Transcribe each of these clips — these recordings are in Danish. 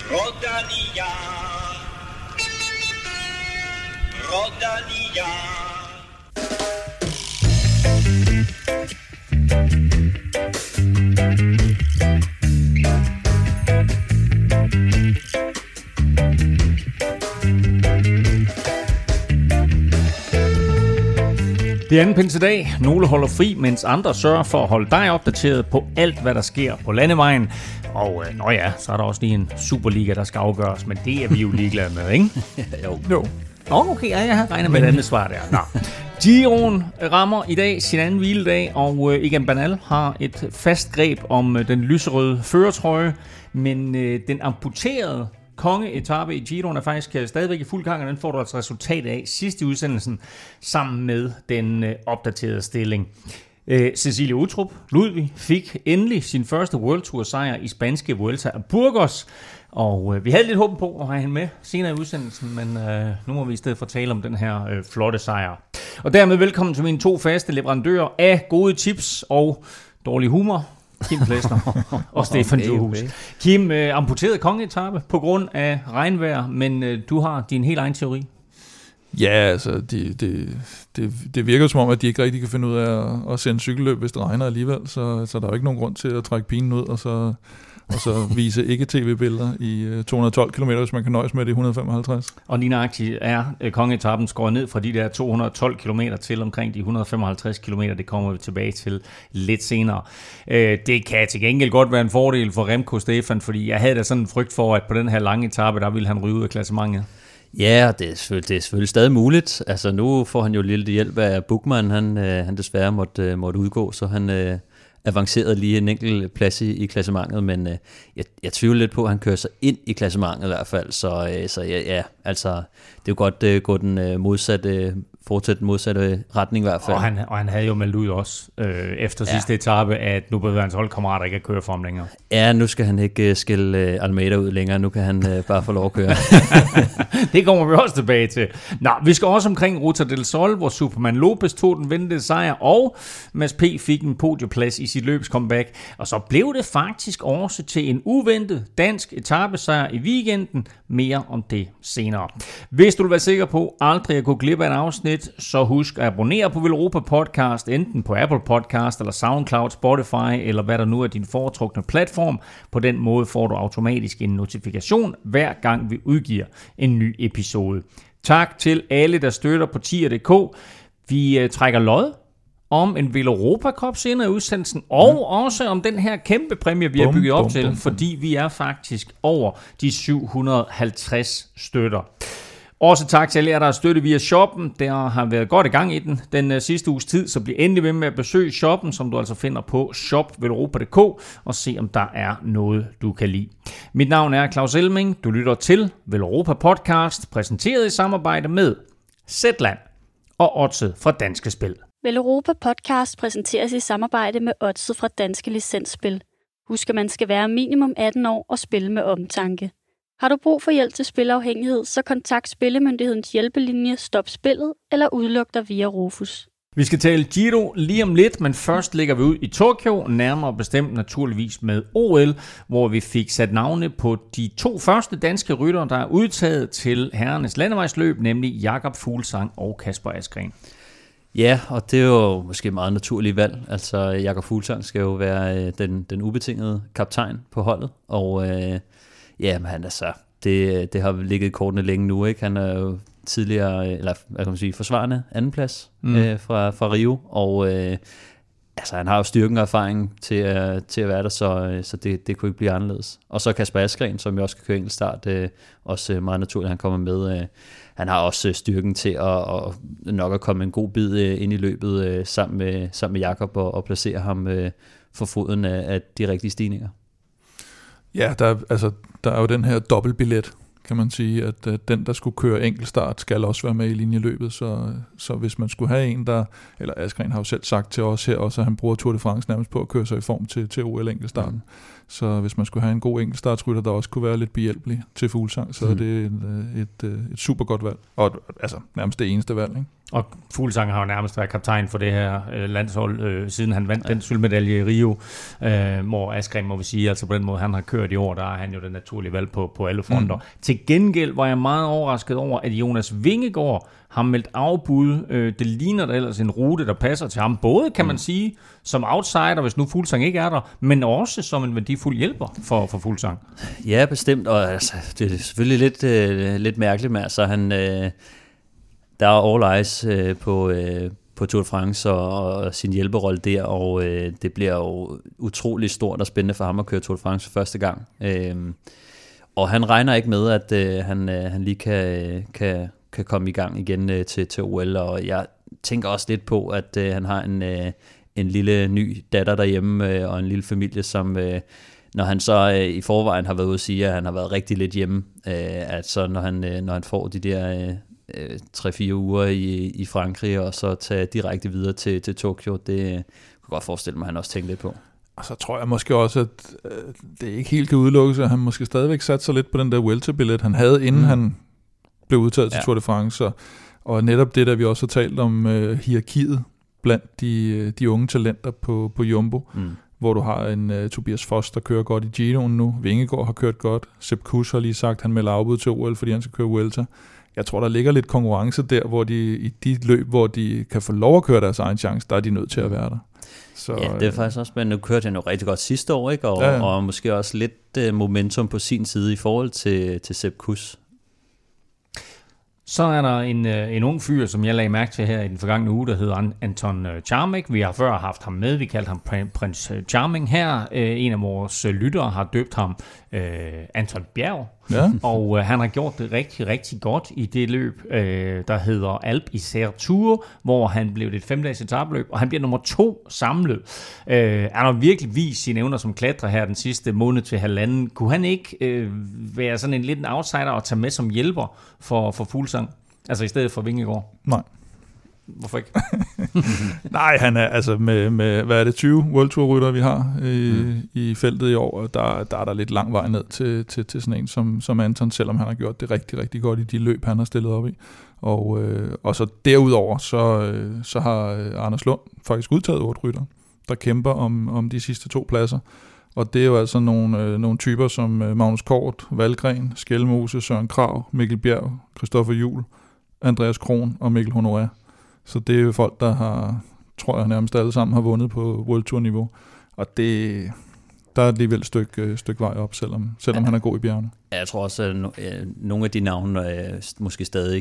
Rodania, Rodania. Det er anden pinsedag. Nogle holder fri, mens andre sørger for at holde dig opdateret på alt, hvad der sker på landevejen. Og så er der også lige en Superliga, der skal afgøres, men det er vi jo ligeglade med, ikke? Jo. Okay, jeg har regnet med et andet svar der. Nå. Giroen rammer i dag sin anden hviledag, og Egan Bernal har et fast greb om den lyserøde førertrøje, men den amputerede kongeetape i Giroen er faktisk stadigvæk i fuld gang, og den får du altså resultatet af sidst i udsendelsen, sammen med den opdaterede stilling. Cecilie Uttrup Ludvig fik endelig sin første World Tour sejr i spanske Vuelta a Burgos, og vi havde lidt håb på at have hende med senere i udsendelsen, men nu må vi i stedet for tale om den her flotte sejr. Og dermed velkommen til mine to faste leverandører af gode tips og dårlig humor, Kim Plesner og Stefan Johus. Kim, amputeret kongeetape på grund af regnvejr, men du har din helt egen teori. Ja, altså det virker som om, at de ikke rigtig kan finde ud af at sende cykelløb, hvis det regner alligevel, så der er jo ikke nogen grund til at trække pinen ud, og så vise ikke tv-billeder i 212 km, hvis man kan nøjes med det 155. Og lige nøjagtigt er kongeetappen skåret ned fra de der 212 km til omkring de 155 km. Det kommer vi tilbage til lidt senere. Det kan til gengæld godt være en fordel for Remco, Stefan, fordi jeg havde da sådan en frygt for, at på den her lange etape, der ville han ryge ud af klassementet. Ja, det er selvfølgelig stadig muligt. Altså nu får han jo lidt hjælp af Buchmann, han desværre måtte udgå, så han avancerede lige en enkelt plads i klassementet, men jeg tvivler lidt på, at han kører sig ind i klassementet i hvert fald, så ja, altså det er jo godt gå den fortsætte den modsatte retning i hvert fald. Og han havde jo meldt ud også efter sidste etape, at nu behøver hans holdkammerater ikke at køre for ham længere. Ja, nu skal han ikke skille Almeida ud længere, nu kan han bare få lov at køre. Det kommer vi også tilbage til. Nå, vi skal også omkring Ruta del Sol, hvor Superman Lopez tog den ventede sejr, og Mads P. fik en podieplads i sit løbscomeback, og så blev det faktisk også til en uventet dansk etapesejr i weekenden. Mere om det senere. Hvis du vil være sikker på aldrig at gå glip af en afsnit, så husk at abonnere på Velropa Podcast, enten på Apple Podcast eller SoundCloud, Spotify, eller hvad der nu er din foretrukne platform. På den måde får du automatisk en notifikation, hver gang vi udgiver en ny episode. Tak til alle, der støtter på tier.dk. Vi trækker lod om en Velropa Cup senere i udsendelsen, og også om den her kæmpe præmie, vi har bygget op til, fordi vi er faktisk over de 750 støtter. Også tak til alle jer, der har støttet via shoppen. Der har været godt i gang i den sidste uges tid, så bliv endelig ved med at besøge shoppen, som du altså finder på shopvelropa.dk, og se om der er noget, du kan lide. Mit navn er Claus Elming. Du lytter til Velropa Podcast, præsenteret i samarbejde med Zetland og Oddset fra Danske Spil. Velropa Podcast præsenteres i samarbejde med Oddset fra Danske Licensspil. Husk, at man skal være minimum 18 år og spille med omtanke. Har du brug for hjælp til spilafhængighed, så kontakt Spillemyndighedens hjælpelinje Stop Spillet eller udluk dig via Rufus. Vi skal tale Giro lige om lidt, men først lægger vi ud i Tokyo, nærmere bestemt naturligvis med OL, hvor vi fik sat navne på de to første danske ryttere, der er udtaget til herrenes landevejsløb, nemlig Jakob Fuglsang og Kasper Asgreen. Ja, og det er jo måske et meget naturligt valg. Altså Jakob Fuglsang skal jo være den ubetingede kaptajn på holdet, og ja, men altså, det har ligget i kortene længe nu, ikke? Han er jo tidligere, eller hvad kan man sige, forsvarende andenplads fra Rio, og altså, han har jo styrken og erfaring til at være der, så det kunne ikke blive anderledes. Og så Kasper Asgreen, som jo også kan køre enkeltstart, også meget naturligt, han kommer med. Han har også styrken til at nok at komme en god bid ind i løbet sammen med Jakob og placere ham for foden af de rigtige stigninger. Ja, der er jo den her dobbeltbillet, kan man sige, at den, der skulle køre enkeltstart, skal også være med i linjeløbet, så hvis man skulle have en, eller Asgreen har jo selv sagt til os her også, at han bruger Tour de France nærmest på at køre sig i form til OL enkeltstarten. Så hvis man skulle have en god enkeltstartsrytter, der også kunne være lidt behjælpelig til Fuglsang, så er det et super godt valg, og altså nærmest det eneste valg, ikke? Og Fuglsang har jo nærmest været kaptajn for det her landshold, siden han vandt den sølvmedalje i Rio, hvor Askren, må vi sige, altså på den måde, han har kørt i år, der er han jo det naturlige valg på alle fronter. Til gengæld var jeg meget overrasket over, at Jonas Vingegaard har meldt afbud. Det ligner da ellers en rute, der passer til ham, både kan man sige, som outsider, hvis nu Fuglsang ikke er der, men også som en værdifuld hjælper for Fuglsang. Ja, bestemt, og altså, det er selvfølgelig lidt mærkeligt, men altså han... Der er all eyes på Tour de France og sin hjælperolle der, og det bliver jo utrolig stort og spændende for ham at køre Tour de France for første gang. Og han regner ikke med, at han lige kan komme i gang igen til OL, og jeg tænker også lidt på, at han har en lille ny datter derhjemme og en lille familie, som... Når han så i forvejen har været ude at sige, at han har været rigtig lidt hjemme, at så når han får de der 3-4 uger i Frankrig, og så tage direkte videre til Tokyo, det kan jeg godt forestille mig, at han også tænker lidt på. Og så tror jeg måske også, at det ikke helt kan udelukkes, at han måske stadigvæk satte sig lidt på den der Vuelta-billet, han havde, inden han blev udtaget til Tour de France. Og netop det, der vi også har talt om hierarkiet blandt de unge talenter på Jumbo, hvor du har en Tobias Foss, der kører godt i Giroen nu. Vingegaard har kørt godt. Sepp Kuss har lige sagt, at han melder afbud til OL, fordi han skal køre Vuelta. Jeg tror, der ligger lidt konkurrence der, hvor i de løb, hvor de kan få lov at køre deres egen chance, der er de nødt til at være der. Så, ja, det er faktisk også spændende. Nu kørte han jo rigtig godt sidste år, ikke? Og måske også lidt momentum på sin side i forhold til Sepp Kuss. Så er der en ung fyr, som jeg lagde mærke til her i den forgangne uge, der hedder Anton Charming. Vi har før haft ham med. Vi kaldte ham Prins Charming her. En af vores lyttere har døbt ham Anton Bjerg. Ja. Og han har gjort det rigtig, rigtig godt i det løb, der hedder Alpe Isère Tour, hvor han blev et 5-dages etapeløb, og han bliver nummer 2 samlet. Han har virkelig vist sine evner som klatrer her den sidste måned til halvanden. Kunne han ikke være sådan en lidt en outsider og tage med som hjælper for Fuglsang? Altså i stedet for Vingegaard? Nej. Hvorfor ikke? Nej, han er altså med hvad er det, 20 World Tour rytter vi har i feltet i år, og der er der lidt lang vej ned til sådan en som Anton, selvom han har gjort det rigtig, rigtig godt i de løb, han har stillet op i. Og så derudover, så har Anders Lund faktisk udtaget 8 rytter, der kæmper om de sidste 2 pladser. Og det er jo altså nogle typer som Magnus Kort, Valgren, Skelmose, Søren Kragh, Mikkel Bjerg, Christoffer Juhl, Andreas Kron og Mikkel Honoré. Så det er jo folk, der har, tror jeg nærmest alle sammen, har vundet på World Tour niveau. Og der er alligevel et stykke vej op, selvom han er god i bjergene. Jeg tror også, at nogle af de navne måske stadig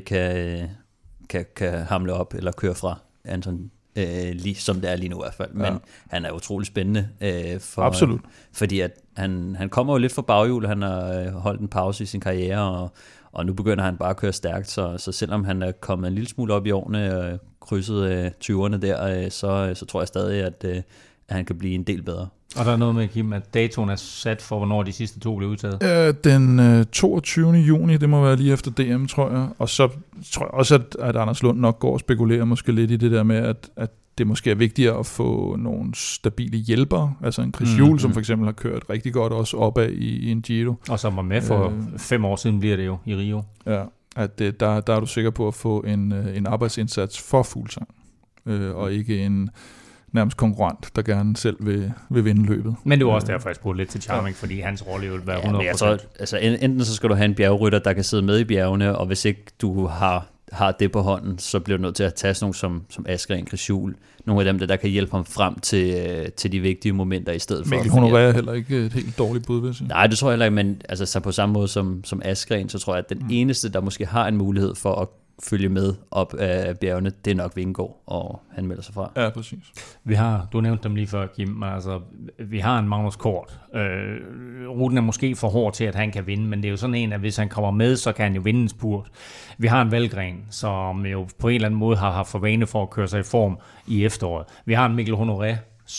kan hamle op eller køre fra Anton, lige som det er lige nu i hvert fald. Men han er utrolig spændende. Absolut. Fordi at han kommer jo lidt fra baghjul. Han har holdt en pause i sin karriere, og nu begynder han bare at køre stærkt. Så selvom han er kommet en lille smule op i årene og krydset 20'erne der, så tror jeg stadig, at han kan blive en del bedre. Og der er noget med, Kim, at datoen er sat for, hvornår de sidste 2 blev udtaget? Den 22. juni, det må være lige efter DM, tror jeg. Og så tror jeg også, at Anders Lund nok går og spekulerer måske lidt i det der med, at det måske er vigtigere at få nogle stabile hjælpere, altså en Chris Juhl, som for eksempel har kørt rigtig godt også opad i en Giro. Og som var med for 5 år siden, bliver det jo i Rio. Ja, at der er du sikker på at få en arbejdsindsats for Fuglsang, og ikke en nærmest konkurrent, der gerne selv vil vinde løbet. Men det er også derfor, jeg spurgte lidt til Charming, fordi hans rolle vil være 100%. Jeg tror, altså, enten så skal du have en bjergrytter, der kan sidde med i bjergene, og hvis ikke du har det på hånden, så bliver du nødt til at tage sådan nogle som Askren, Chris Juhl, nogle af dem, der kan hjælpe ham frem til de vigtige momenter i stedet for. Mikkel Honoré er heller ikke et helt dårligt bud, vil jeg sige. Nej, det tror jeg heller ikke, men altså, så på samme måde som Askren, så tror jeg, at den eneste, der måske har en mulighed for at følge med op af bjergene, det er nok Vingegaard, og han melder sig fra. Ja, præcis. Du nævnte dem lige før, Kim, men altså, vi har en Magnus Kort. Ruten er måske for hård til, at han kan vinde, men det er jo sådan en, at hvis han kommer med, så kan han jo vinde en spurt. Vi har en Valgren, som jo på en eller anden måde har haft for vane for at køre sig i form i efteråret. Vi har en Mikkel Honoré,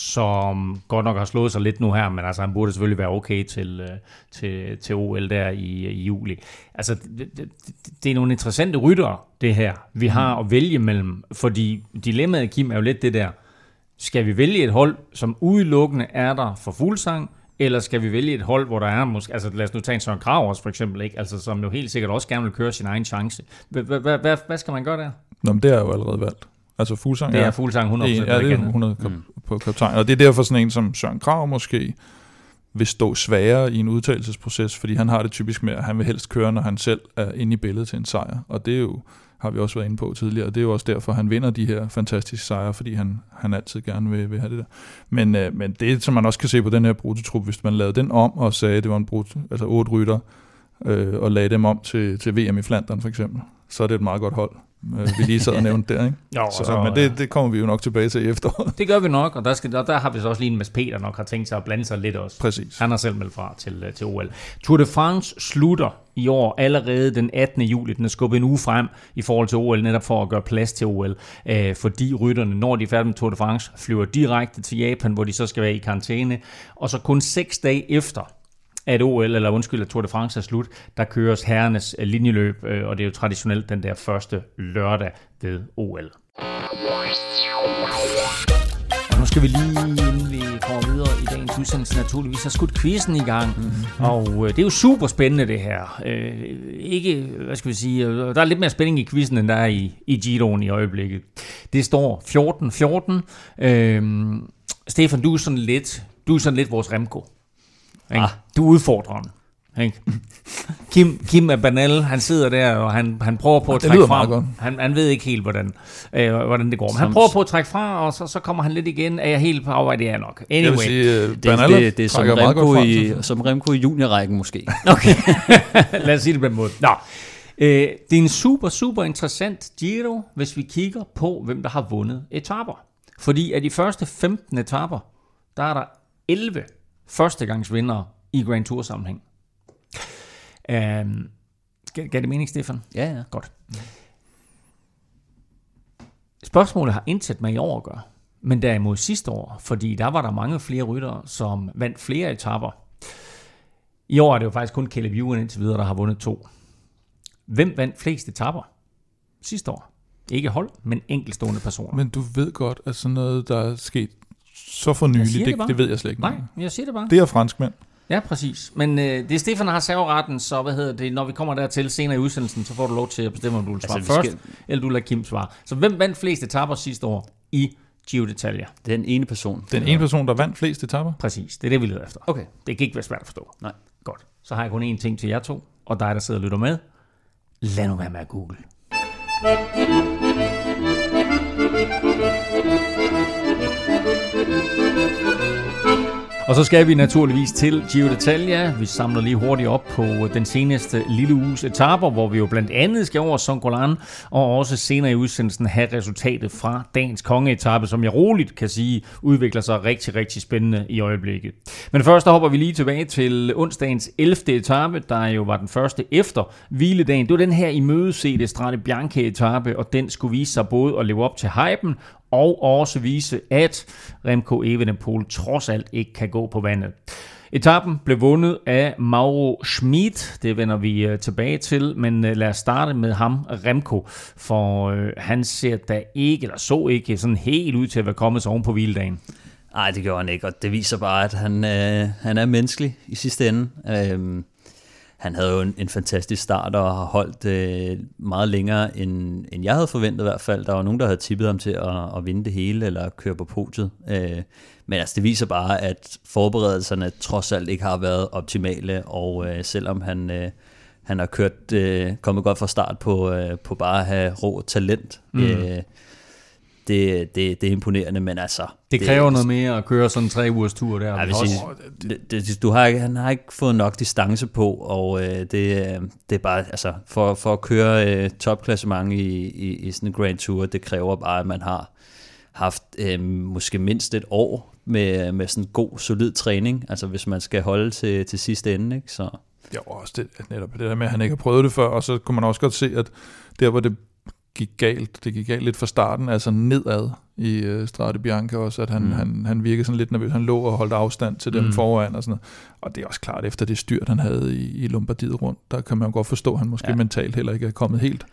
som godt nok har slået sig lidt nu her, men altså han burde selvfølgelig være okay til OL der i juli. Altså det er nogle interessante ryttere, det her, vi har at vælge mellem, fordi dilemmaet, Kim, er jo lidt det der, skal vi vælge et hold, som udelukkende er der for Fuglsang, eller skal vi vælge et hold, hvor der er måske, altså lad os nu tage en Søren Kragh også for eksempel, ikke? Altså som jo helt sikkert også gerne vil køre sin egen chance. Hvad skal man gøre der? Nå, men det er jo allerede valgt. Altså Fuglsang det er Fuglsang 100%. Ja, det er 100 på kaptajn. Og det er derfor sådan en som Søren Kragh måske vil stå sværere i en udtalelsesproces, fordi han har det typisk med, at han vil helst køre, når han selv er inde i billedet til en sejr. Og det er jo, har vi også været inde på tidligere, og det er jo også derfor, han vinder de her fantastiske sejre, fordi han altid gerne vil have det der. Men det, som man også kan se på den her brutotrup, hvis man lavede den om og sagde, at det var en 8 rytter, og lagde dem om til VM i Flandern for eksempel, så er det et meget godt hold. Vi lige sad og nævnte der, ikke? Jo, men det kommer vi jo nok tilbage til i efteråret. Det gør vi nok, og der har vi så også lige en Mads Peter nok har tænkt sig at blande sig lidt også. Præcis. Han har selv meldt fra til OL. Tour de France slutter i år allerede den 18. juli. Den er skubbet en uge frem i forhold til OL, netop for at gøre plads til OL. Fordi rytterne, når de er færdige med Tour de France, flyver direkte til Japan, hvor de så skal være i karantæne. Og så kun 6 dage efter, at at Tour de France er slut, der køres herrenes linjeløb, og det er jo traditionelt den der første lørdag ved OL. Og nu skal vi lige, inden vi kommer videre i dagens udsendelse, naturligvis have skudt quizzen i gang. Mm-hmm. Og det er jo super spændende det her. Ikke, hvad skal vi sige, der er lidt mere spænding i quizzen, end der er i Giroen i øjeblikket. Det står 14-14. Stefan, du er sådan lidt vores Remco. Du udfordrer ham. Kim er banal, han sidder der, og han prøver på at trække fra. Han ved ikke helt, hvordan det går. Men han prøver på at trække fra, og så kommer han lidt igen. Er jeg helt på afvej? Det er nok. Anyway. Jeg vil sige, det er som Remco i juniorrækken måske. Okay, lad os sige det på den måde. Nå. Det er en super, super interessant Giro, hvis vi kigger på, hvem der har vundet etaper. Fordi af de første 15 etaper, der er der 11 førstegangsvindere i Grand Tour sammenhæng. Gav det mening, Stefan? Ja. Godt. Spørgsmålet har intet med i år at gøre, men derimod sidste år, fordi der var der mange flere ryttere, som vandt flere etaper. I år er det jo faktisk kun Caleb Ewan indtil videre, der har vundet 2. Hvem vandt flest etaper sidste år? Ikke hold, men enkeltstående personer. Men du ved godt, at sådan noget, der er sket så for nylig, det ved jeg slet ikke. Nej, jeg siger det bare. Det er franskmænd. Ja, præcis. Men det er Stefan, der har serveretten, så når vi kommer dertil senere i udsendelsen, så får du lov til at bestemme, om du vil svare først, eller du lader Kim svare. Så hvem vandt flest etaper sidste år i Giro d'Italia? Den ene person. Den ene person, der vandt flest etaper? Præcis, det er det, vi leder efter. Okay. Det kan ikke være svært at forstå. Nej. Godt. Så har jeg kun én ting til jer to, og dig, der sidder og lytter med. Lad nu være med at google. Og så skal vi naturligvis til Giro d'Italia. Vi samler lige hurtigt op på den seneste lille uges etaper, hvor vi jo blandt andet skal over Songolan, og også senere i udsendelsen have resultatet fra dagens kongeetape, som jeg roligt kan sige udvikler sig rigtig, rigtig spændende i øjeblikket. Men først der hopper vi lige tilbage til onsdagens 11. etape, der jo var den første efter hviledagen. Det var den her imødesete Strade Bianche-etape, og den skulle vise sig både at leve op til hypen, og også vise, at Remco Evenepoel trods alt ikke kan gå på vandet. Etappen blev vundet af Mauro Schmid, det vender vi tilbage til, men lad os starte med ham, Remco, for han ser da ikke, eller så ikke sådan helt ud til at være kommet sig oven på hviledagen. Nej, det gjorde han ikke, og det viser bare, at han er menneskelig i sidste ende. Han havde jo en fantastisk start og har holdt meget længere, end jeg havde forventet i hvert fald. Der var nogen, der havde tippet ham til at vinde det hele eller køre på podiet. Men altså, det viser bare, at forberedelserne trods alt ikke har været optimale, og selvom han har kommet godt fra start på bare at have rå talent, det er imponerende, men altså... Det kræver noget mere at køre sådan en 3 ugers tur der. Han har ikke fået nok distance på, og det er bare... Altså, for at køre topklassement i sådan en Grand Tour, det kræver bare, at man har haft måske mindst et år med sådan en god, solid træning, altså hvis man skal holde til sidste ende, ikke? Så... Ja, også det der med, at han ikke har prøvet det før, og så kunne man også godt se, at der, hvor det gik galt lidt fra starten, altså nedad i Strade Bianche også, at han virkede sådan lidt nervøs. Han lå og holdt afstand til dem foran og sådan noget. Og det er også klart, efter det styrt, han havde i Lombardiet rundt, der kan man jo godt forstå, at han måske mentalt heller ikke er kommet helt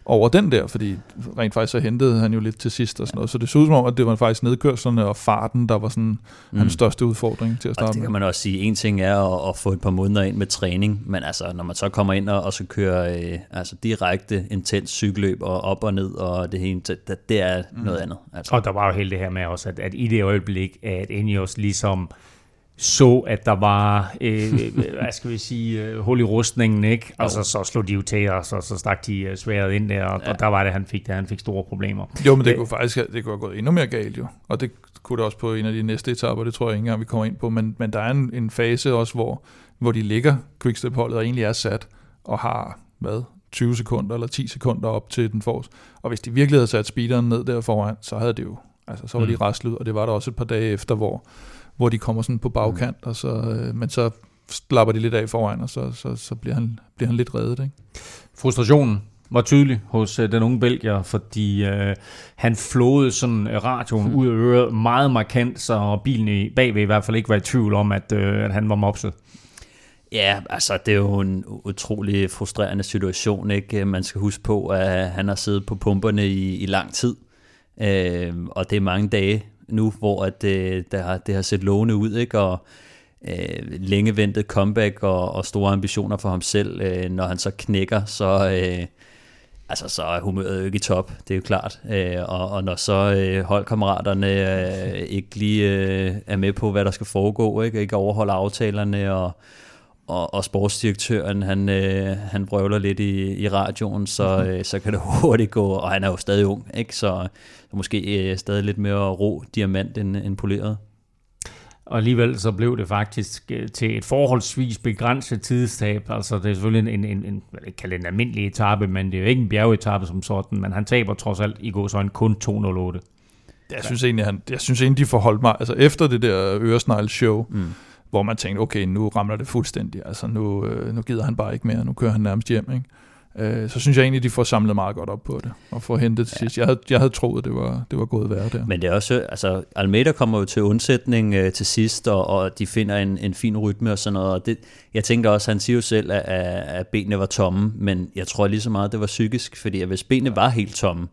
over den der, fordi rent faktisk så hentede han jo lidt til sidst og sådan noget. Så det så ud som om, at det var faktisk nedkørslerne og farten, der var sådan hans største udfordring til at starte med. Det kan man også sige. En ting er at få et par måneder ind med træning, men altså, når man så kommer ind og så kører direkte intens cykelløb og op og ned, og det hele, det er noget andet. Altså. Og der var jo hele det her med også, at i det øjeblik, at Ineos ligesom så, at der var, hvad skal vi sige, hul i rustningen, ikke? Altså, så slog de jo til, og så stak de sværet ind der, og der var det, han fik store problemer. Jo, men det kunne faktisk det kunne have gået endnu mere galt, jo. Og det kunne det også på en af de næste etaper, det tror jeg ikke engang, vi kommer ind på, men der er en fase også, hvor de ligger Quickstep-holdet og egentlig er sat, og har, 20 sekunder eller 10 sekunder op til den force. Og hvis de virkelig havde sat speederen ned der foran, så havde det jo, altså så var de raslet, og det var der også et par dage efter, hvor de kommer sådan på bagkant, og så, men så slapper de lidt af foran, og så bliver han lidt reddet. Ikke? Frustrationen var tydelig hos den unge belgier, fordi han flåede sådan radioen ud af øret meget markant, så bilen bagved i hvert fald ikke var i tvivl om, at han var mopset. Ja, altså det er jo en utrolig frustrerende situation, ikke? Man skal huske på, at han har siddet på pumperne i lang tid, og det er mange dage nu, hvor det har set lovende ud, ikke? Og længe ventet comeback og store ambitioner for ham selv. Når han så knækker, så er humøret jo ikke i top, det er jo klart. Og når så holdkammeraterne ikke lige er med på, hvad der skal foregå, ikke overholder aftalerne, og sportsdirektøren, han brøvler lidt i radioen, så kan det hurtigt gå, og han er jo stadig ung, ikke? Så måske stadig lidt mere rå diamant end poleret. Og alligevel så blev det faktisk til et forholdsvis begrænset tidstab. Altså det er selvfølgelig en almindelig etape, men det er jo ikke en bjergetape som sådan, men han taber trods alt i gåseøjne kun 2:08. Jeg synes egentlig, de forholdt mig, altså efter det der øresnegl-show, hvor man tænkte, okay, nu ramler det fuldstændig, altså nu gider han bare ikke mere, nu kører han nærmest hjem, ikke? Så synes jeg egentlig, de får samlet meget godt op på det, og får hentet til sidst. Jeg havde troet, det var gået værre der. Men det er også, altså Almeida kommer jo til undsætning til sidst, og de finder en fin rytme og sådan noget, og det, jeg tænker også, han siger jo selv, at benene var tomme, men jeg tror lige så meget, det var psykisk, fordi hvis benene var helt tomme,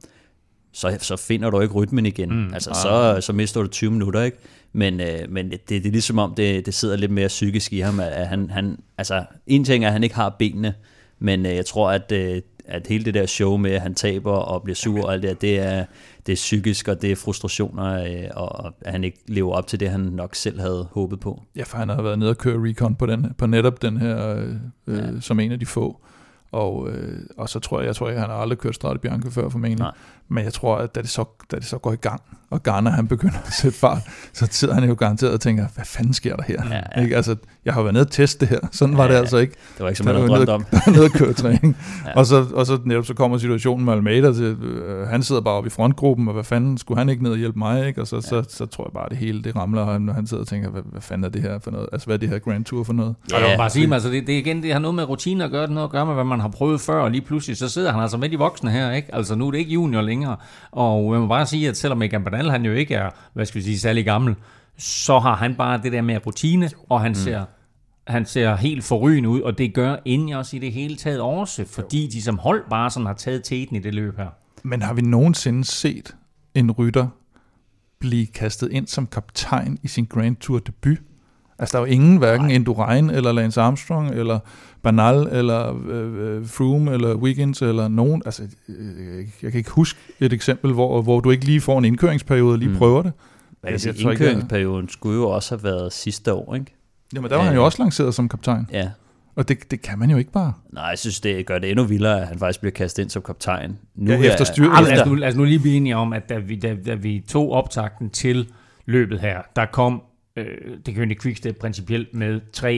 så finder du ikke rytmen igen. Så mister du 20 minutter, ikke? Men det er ligesom om, det sidder lidt mere psykisk i ham, at han altså en ting er, at han ikke har benene, men jeg tror, at hele det der show med, at han taber og bliver sur og alt det er psykisk, og det er frustrationer, og at han ikke lever op til det, han nok selv havde håbet på. Ja, for han har været nede og køre recon på netop den her, som en af de få. Og så tror jeg, han har aldrig kørt Strade Bianche før formentlig. Nej. Men jeg tror, at da det så går i gang, og Garner han begynder at sætte fart, så sidder han jo garanteret og tænker, hvad fanden sker der her? Ja. Ikke? Altså, jeg har været nede og teste det her. Sådan var det altså ikke. Det var ikke, som man havde drømt om. Nede og køre træning. Ja. Og så netop så kommer situationen med Almeida til, han sidder bare oppe i frontgruppen, og hvad fanden, skulle han ikke ned og hjælpe mig? Ikke? Og så tror jeg bare, det hele det ramler, når han sidder og tænker, hvad fanden er det her for noget? Altså, hvad er det her Grand Tour for noget? Ja. Og jeg vil bare sige, altså, det har noget med rutiner at gøre, det noget at gøre med, hvad man har prøvet før, og lige pludselig, så sidder han altså med de voksne her, ikke? Altså, nu er det ikke junior længere. Og jeg må bare sige, at selvom Egan Bernal, han jo ikke er, hvad skal vi sige, særlig gammel, så har han bare det der med rutine, og han ser helt forrygende ud, og det gør Ineos i det hele taget også, fordi de som hold bare sådan har taget teten i det løb her. Men har vi nogensinde set en rytter blive kastet ind som kaptajn i sin Grand Tour debut? Altså, der er jo ingen, hverken Indurain, eller Lance Armstrong, eller Bernal, eller Froome, eller Wiggins, eller nogen. Altså, jeg kan ikke huske et eksempel, hvor du ikke lige får en indkøringsperiode og lige prøver det. Indkøringsperioden skulle jo også have været sidste år, ikke? Jamen, der var han jo også lanceret som kaptajn. Ja. Og det kan man jo ikke bare. Nej, jeg synes, det gør det endnu vildere, at han faktisk bliver kastet ind som kaptajn. Nu efter styret. Lad os nu lige blive enige om, at da vi tog optakten til løbet her, der kom det kønne Quickstep principielt med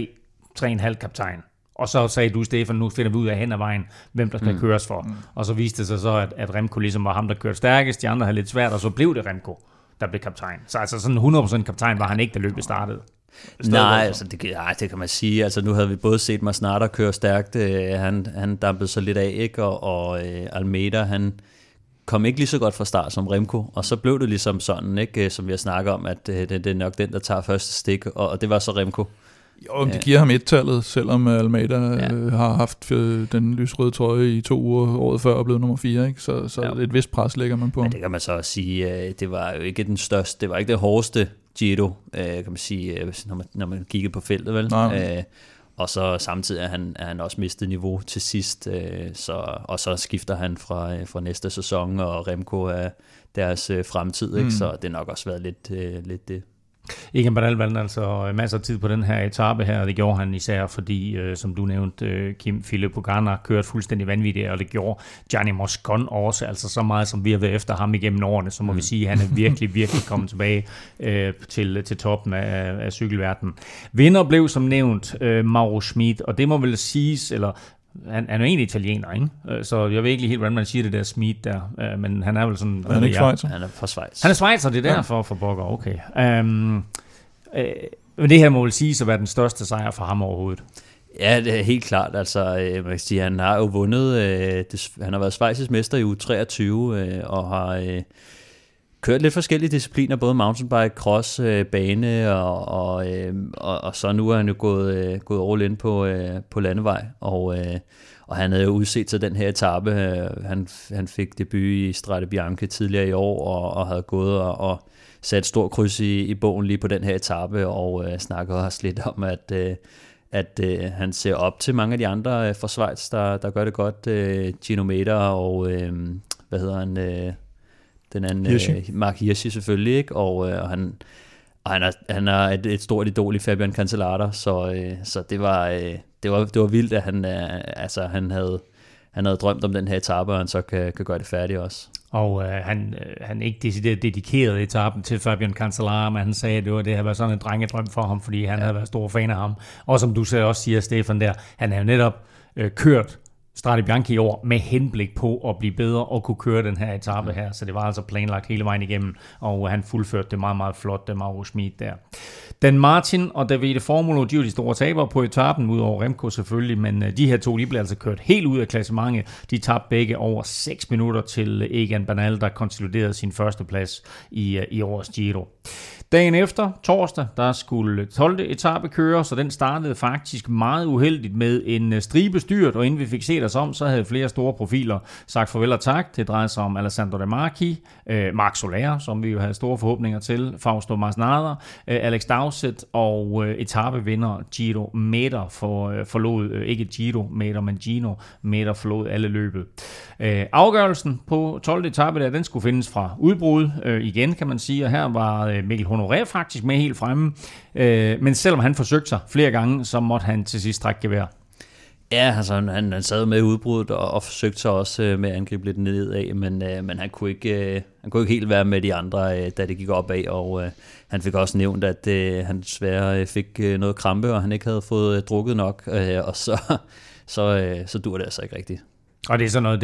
3,5 kaptajn. Og så sagde du, Stefan, nu finder vi ud af hen ad vejen, hvem der skal køres for. Og så viste det sig så, at Remco ligesom var ham, der kørte stærkest, de andre havde lidt svært, og så blev det Remco, der blev kaptajn. Så altså sådan 100% kaptajn var han ikke, da løbet startede. Nej, altså det kan man sige. Altså nu havde vi både set Masnada køre stærkt, han dampede så lidt af, ikke? Og Almeida, han kom ikke lige så godt fra start som Remco, og så blev det ligesom sådan, ikke, som vi har snakket om, at det er nok den, der tager første stik, og det var så Remco. Jo, det giver ham et-tallet, selvom Almeida har haft den lysrøde trøje i 2 uger året før og blevet nummer 4, ikke? Så et vist pres lægger man på ham. Men det kan man så også sige, det var jo ikke den største, det var ikke det hårdeste Giro, kan man sige, når man kigger på feltet, vel? Og så samtidig er han også mistet niveau til sidst, og så skifter han fra næste sæson, og Remco er deres fremtid, ikke? Så det har nok også været lidt det. Egan Bernal vandt altså masser af tid på den her etape her, og det gjorde han især, fordi, som du nævnte, Kim Filippo Ganna kørte fuldstændig vanvittigt, og det gjorde Gianni Moscon også, altså så meget som vi har været efter ham igennem årene, så må vi sige, at han er virkelig kommet tilbage til toppen af cykelverdenen. Vinder blev som nævnt Mauro Schmid, og det må vel siges, eller han er jo egentlig italiener, ikke? Så jeg ved ikke helt, hvordan man siger det der Schmid der, men han er vel sådan... Han er ikke Schweizer? Han er fra Schweiz. Han er Schweizer, det er derfor for Bokker, okay. Men det her må vel sige at være den største sejr for ham overhovedet. Ja, det er helt klart. Altså, man kan sige, han har jo vundet... han har været schweizisk mester i U23 og har... kørt lidt forskellige discipliner, både mountainbike, cross, bane, og så nu er han jo gået all in på landevej, og han havde jo udset til den her etape. Han fik debut i Strade Bianche tidligere i år, og havde gået og sat stor kryds i bogen lige på den her etape, og snakker også lidt om, at han ser op til mange af de andre fra Schweiz, der gør det godt. Gino Mäder og, hvad hedder han... den anden, Mark Hirschi selvfølgelig, ikke? Og han er et stort idol i Fabian Cancellara, så det var vildt, at han havde drømt om den her etape, og han så kan gøre det færdigt også. Og han ikke decideret dedikeret etappen til Fabian Cancellara, men han sagde, at det havde været sådan en drengedrøm for ham, fordi han havde været stor fan af ham. Og som du også siger, Stefan, der, han har jo netop kørt Strade Bianche i år med henblik på at blive bedre og kunne køre den her etape her, så det var altså planlagt hele vejen igennem, og han fuldførte det meget, meget flot, det Mauro Schmid der. Dan Martin og Davide Formolo, de var de store tabere på etappen, udover Remco selvfølgelig, men de her to, de blev altså kørt helt ud af klassementet. De tabte begge over 6 minutter til Egan Bernal, der konsoliderede sin første plads i årets Giro. Dagen efter, torsdag, der skulle 12. etape køre, så den startede faktisk meget uheldigt med en stribe styrt, og inden vi fik set os om, så havde flere store profiler sagt farvel og tak. Det drejer sig om Alessandro De Marchi, Marc Soler, som vi jo havde store forhåbninger til, Fausto Masnada, Alex Dowsett og etapevinder Gino Mäder forlod, ikke Gino Mäder, men Gino Mäder forlod alle løbet. Afgørelsen på 12. etape der, den skulle findes fra udbrud igen, kan man sige, og her var Mikkel Honoré faktisk med helt fremme, men selvom han forsøgte sig flere gange, så måtte han til sidst trække gevær. Ja, altså han sad med i udbruddet og forsøgte sig også med at angribe lidt nedad, men han kunne ikke helt være med de andre, da det gik opad, og han fik også nævnt, at han desværre fik noget krampe, og han ikke havde fået drukket nok, og så dur det altså ikke rigtigt. Og det er sådan noget,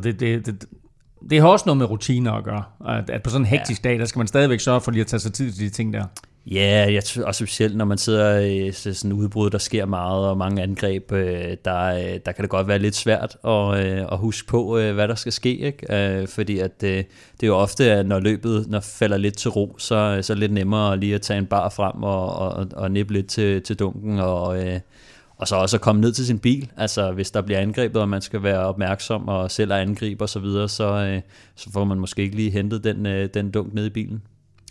det har også noget med rutiner at gøre, at på sådan en hektisk dag, der skal man stadigvæk sørge for lige at tage sig tid til de ting der. Ja, og specielt når man sidder i sådan en udbrud, der sker meget og mange angreb, der kan det godt være lidt svært at huske på, hvad der skal ske, ikke? Fordi at det er jo ofte, at når løbet falder lidt til ro, så er det lidt nemmere lige at tage en bar frem og nippe lidt til dunken, og så også at komme ned til sin bil. Altså hvis der bliver angrebet, og man skal være opmærksom og selv at angribe og så videre, så får man måske ikke lige hentet den dunk ned i bilen.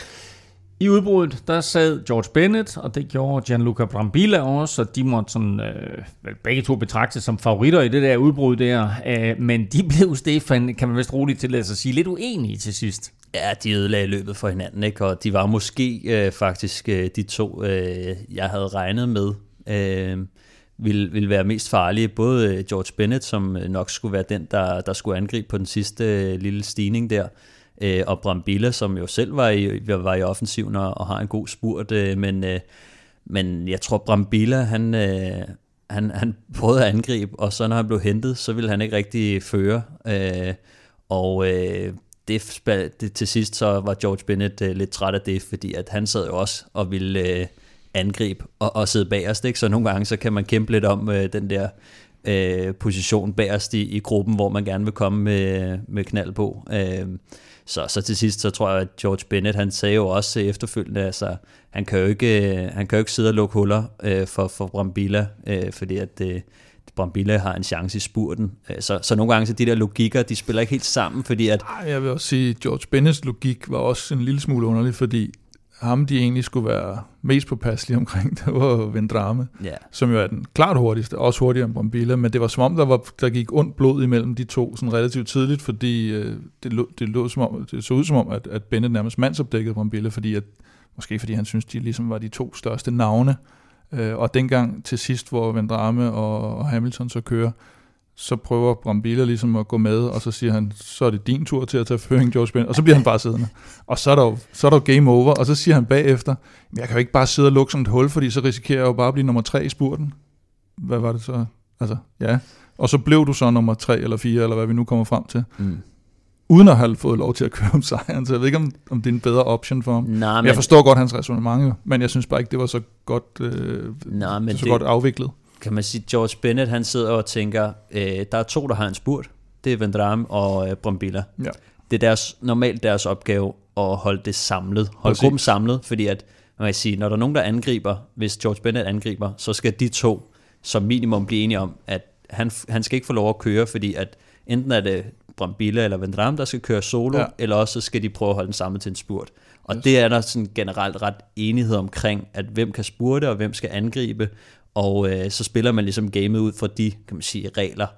I udbruddet, der sad George Bennett, og det gjorde Gianluca Brambilla også, og de måtte sådan, begge to betragtes som favoritter i det der udbrud der, men de blev, Stefan, kan man vist roligt tillade sig at sige, lidt uenige til sidst. Ja, de ødelagde løbet for hinanden, ikke? Og de var måske faktisk de to, jeg havde regnet med, ville være mest farlige. Både George Bennett, som nok skulle være den, der skulle angribe på den sidste lille stigning der, og Brambilla, som jo selv var i offensiven og har en god spurt, men jeg tror Brambilla, han prøvede at angribe, og så når han blev hentet, så ville han ikke rigtig føre, og det til sidst så var George Bennett lidt træt af det, fordi at han sad jo også og ville angribe og sidde bagerst, ikke? Så nogle gange så kan man kæmpe lidt om den der position bagerst i gruppen, hvor man gerne vil komme med knald på. Så til sidst, så tror jeg, at George Bennett, han sagde jo også efterfølgende, altså, han kan jo ikke sidde og lukke huller for Brambilla, fordi at Brambilla har en chance i spurten. Så nogle gange så de der logikker, de spiller ikke helt sammen, fordi at... Jeg vil også sige, at George Bennetts logik var også en lille smule underlig, fordi ham, de egentlig skulle være mest påpasselige omkring, det var Vendrame, som jo er den klart hurtigste, også hurtigere end Brambilla, men det var som om, der gik ondt blod imellem de to sådan relativt tidligt, fordi det så ud som om, at Bennett nærmest mandsopdækkede Brambilla, måske fordi han synes, de ligesom var de to største navne, og dengang til sidst, hvor Vendrame og Hamilton så kører, så prøver Brambilla ligesom at gå med, og så siger han, så er det din tur til at tage føring, George Bennett, og så bliver han bare siddende. Og så er der game over, og så siger han bagefter, men jeg kan jo ikke bare sidde og lukke som et hul, fordi så risikerer jeg jo bare at blive nummer 3 i spurten. Hvad var det så? Altså, ja. Og så blev du så nummer 3 eller 4, eller hvad vi nu kommer frem til. Uden at have fået lov til at køre om sejren, så jeg ved ikke, om det er en bedre option for ham. Men jeg forstår godt hans ræsonnement, men jeg synes bare ikke, det var så godt, godt afviklet. Kan man sige, George Bennett, han sidder og tænker, der er 2, der har en spurt. Det er Vendrame og Brambilla. Ja. Det er normalt deres opgave at holde det samlet. Holde gruppen samlet, fordi at, man kan sige, når der er nogen, der angriber, hvis George Bennett angriber, så skal de 2 som minimum blive enige om, at han skal ikke få lov at køre, fordi at enten er det Brambilla eller Vendrame, der skal køre solo, eller også så skal de prøve at holde den samlet til en spurt. Og det er der sådan generelt ret enighed omkring, at hvem kan spurte, og hvem skal angribe, og så spiller man ligesom gamet ud fra de, kan man sige, regler.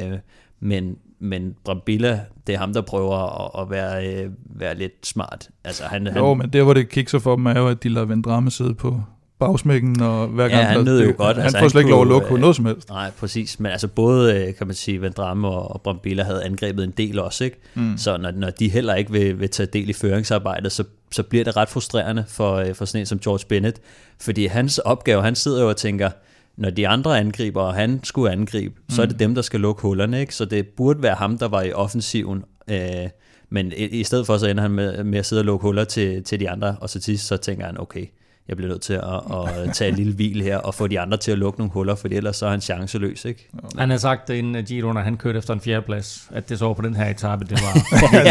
Men Brambilla, det er ham, der prøver at være lidt smart. Altså, men der hvor det kikser for dem, er jo, at de lader Vendrame sidde på bagsmækken, og hver gang han nød jo godt. Han får slet ikke lov at lukke på noget som helst. Nej, præcis. Men altså både, kan man sige, Vendrame og Brambilla havde angrebet en del også, ikke? Så når de heller ikke vil tage del i føringsarbejdet, så bliver det ret frustrerende for sådan en som George Bennett. Fordi hans opgave, han sidder jo og tænker, når de andre angriber, og han skulle angribe, så er det dem, der skal lukke hullerne, ikke? Så det burde være ham, der var i offensiven. Men i stedet for, så ender han med at sidde og lukke huller til de andre, og så til sidst, så tænker han, okay, jeg bliver nødt til at tage en lille hvil her, og få de andre til at lukke nogle huller, for ellers så er han chanceløs, ikke? Han har sagt inden Giro, når han kørte efter en 4. plads, at det så på den her etape, det var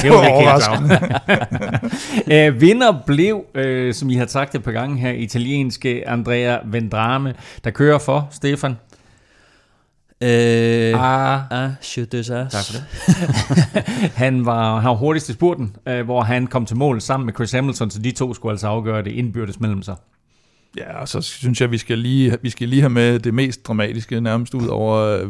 overraskende. Vinder blev, som I har sagt et par gange her, italienske Andrea Vendrame, der kører for Stefan. Tak for det. Han var hurtigst i spurten, hvor han kom til mål sammen med Chris Hamilton, så de 2 skulle altså afgøre det indbyrdes mellem sig. Ja, og så synes jeg, vi skal lige have med det mest dramatiske nærmest ud over,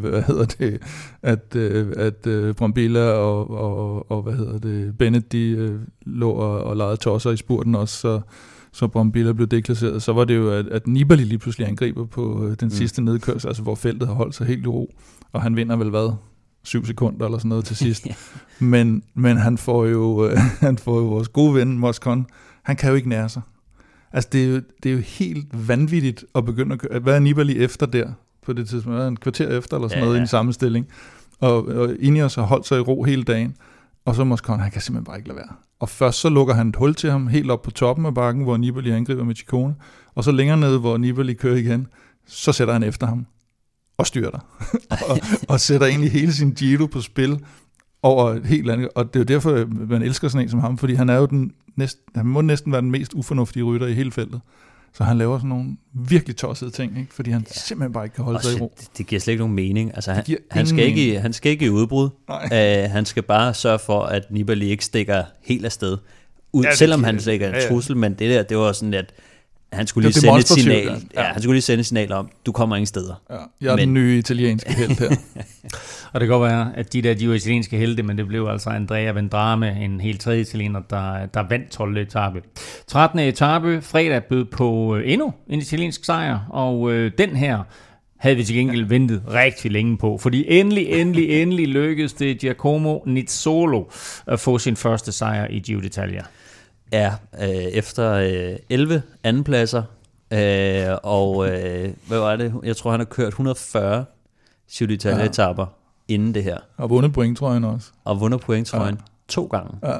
at Brambilla og Bennett, de lå og legede tosser i spurten også, så Brambilla blev deklasseret. Så var det jo, at Nibali lige pludselig angriber på den sidste nedkørsel, altså hvor feltet har holdt sig helt i ro, og han vinder vel 7 sekunder eller sådan noget til sidst. men han får jo vores gode ven Moscon, han kan jo ikke nære sig. Altså det er jo helt vanvittigt at begynde at køre. Hvad er Nibali efter der på det tidspunkt? En kvarter efter eller sådan noget i en samme stilling. Og Ineos har holdt sig i ro hele dagen, og så Moscon, han kan simpelthen bare ikke lade være. Og først så lukker han et hul til ham helt op på toppen af bakken, hvor Nibali angriber med Ciccone, og så længere nede, hvor Nibali kører igen, så sætter han efter ham og styrter. og sætter egentlig hele sin Giro på spil over et helt andet. Og det er jo derfor, man elsker sådan en som ham, fordi han er jo han må næsten være den mest ufornuftige rytter i hele feltet. Så han laver sådan nogle virkelig tossede ting, ikke? Fordi han simpelthen bare ikke kan holde sig i ro. Det giver slet ikke nogen mening. Altså, han skal ikke i udbrud. Han skal bare sørge for, at Nibali ikke stikker helt afsted. Selvom han slet ikke er en trussel, men det var sådan, at han skulle lige sende et signal. Han skulle lige sende et signal om, du kommer ingen steder. Ja, jeg er den nye italienske helt her. Og det kan godt være, at de var italienske helte, men det blev altså Andrea Vendrame, en helt tredje italiener, der vandt 12. etape. 13. etape, fredag bød på endnu en italiensk sejr, og den her havde vi til gengæld ventet rigtig længe på, fordi endelig lykkedes det Giacomo Nizzolo at få sin første sejr i Giro d'Italia. Ja, efter 11 andenpladser, og hvad var det? Jeg tror, han har kørt 140 Giro d'Italia-etapper inden det her. Og vundet pointtrøjen også. Og vundet pointtrøjen 2 gange. Ja.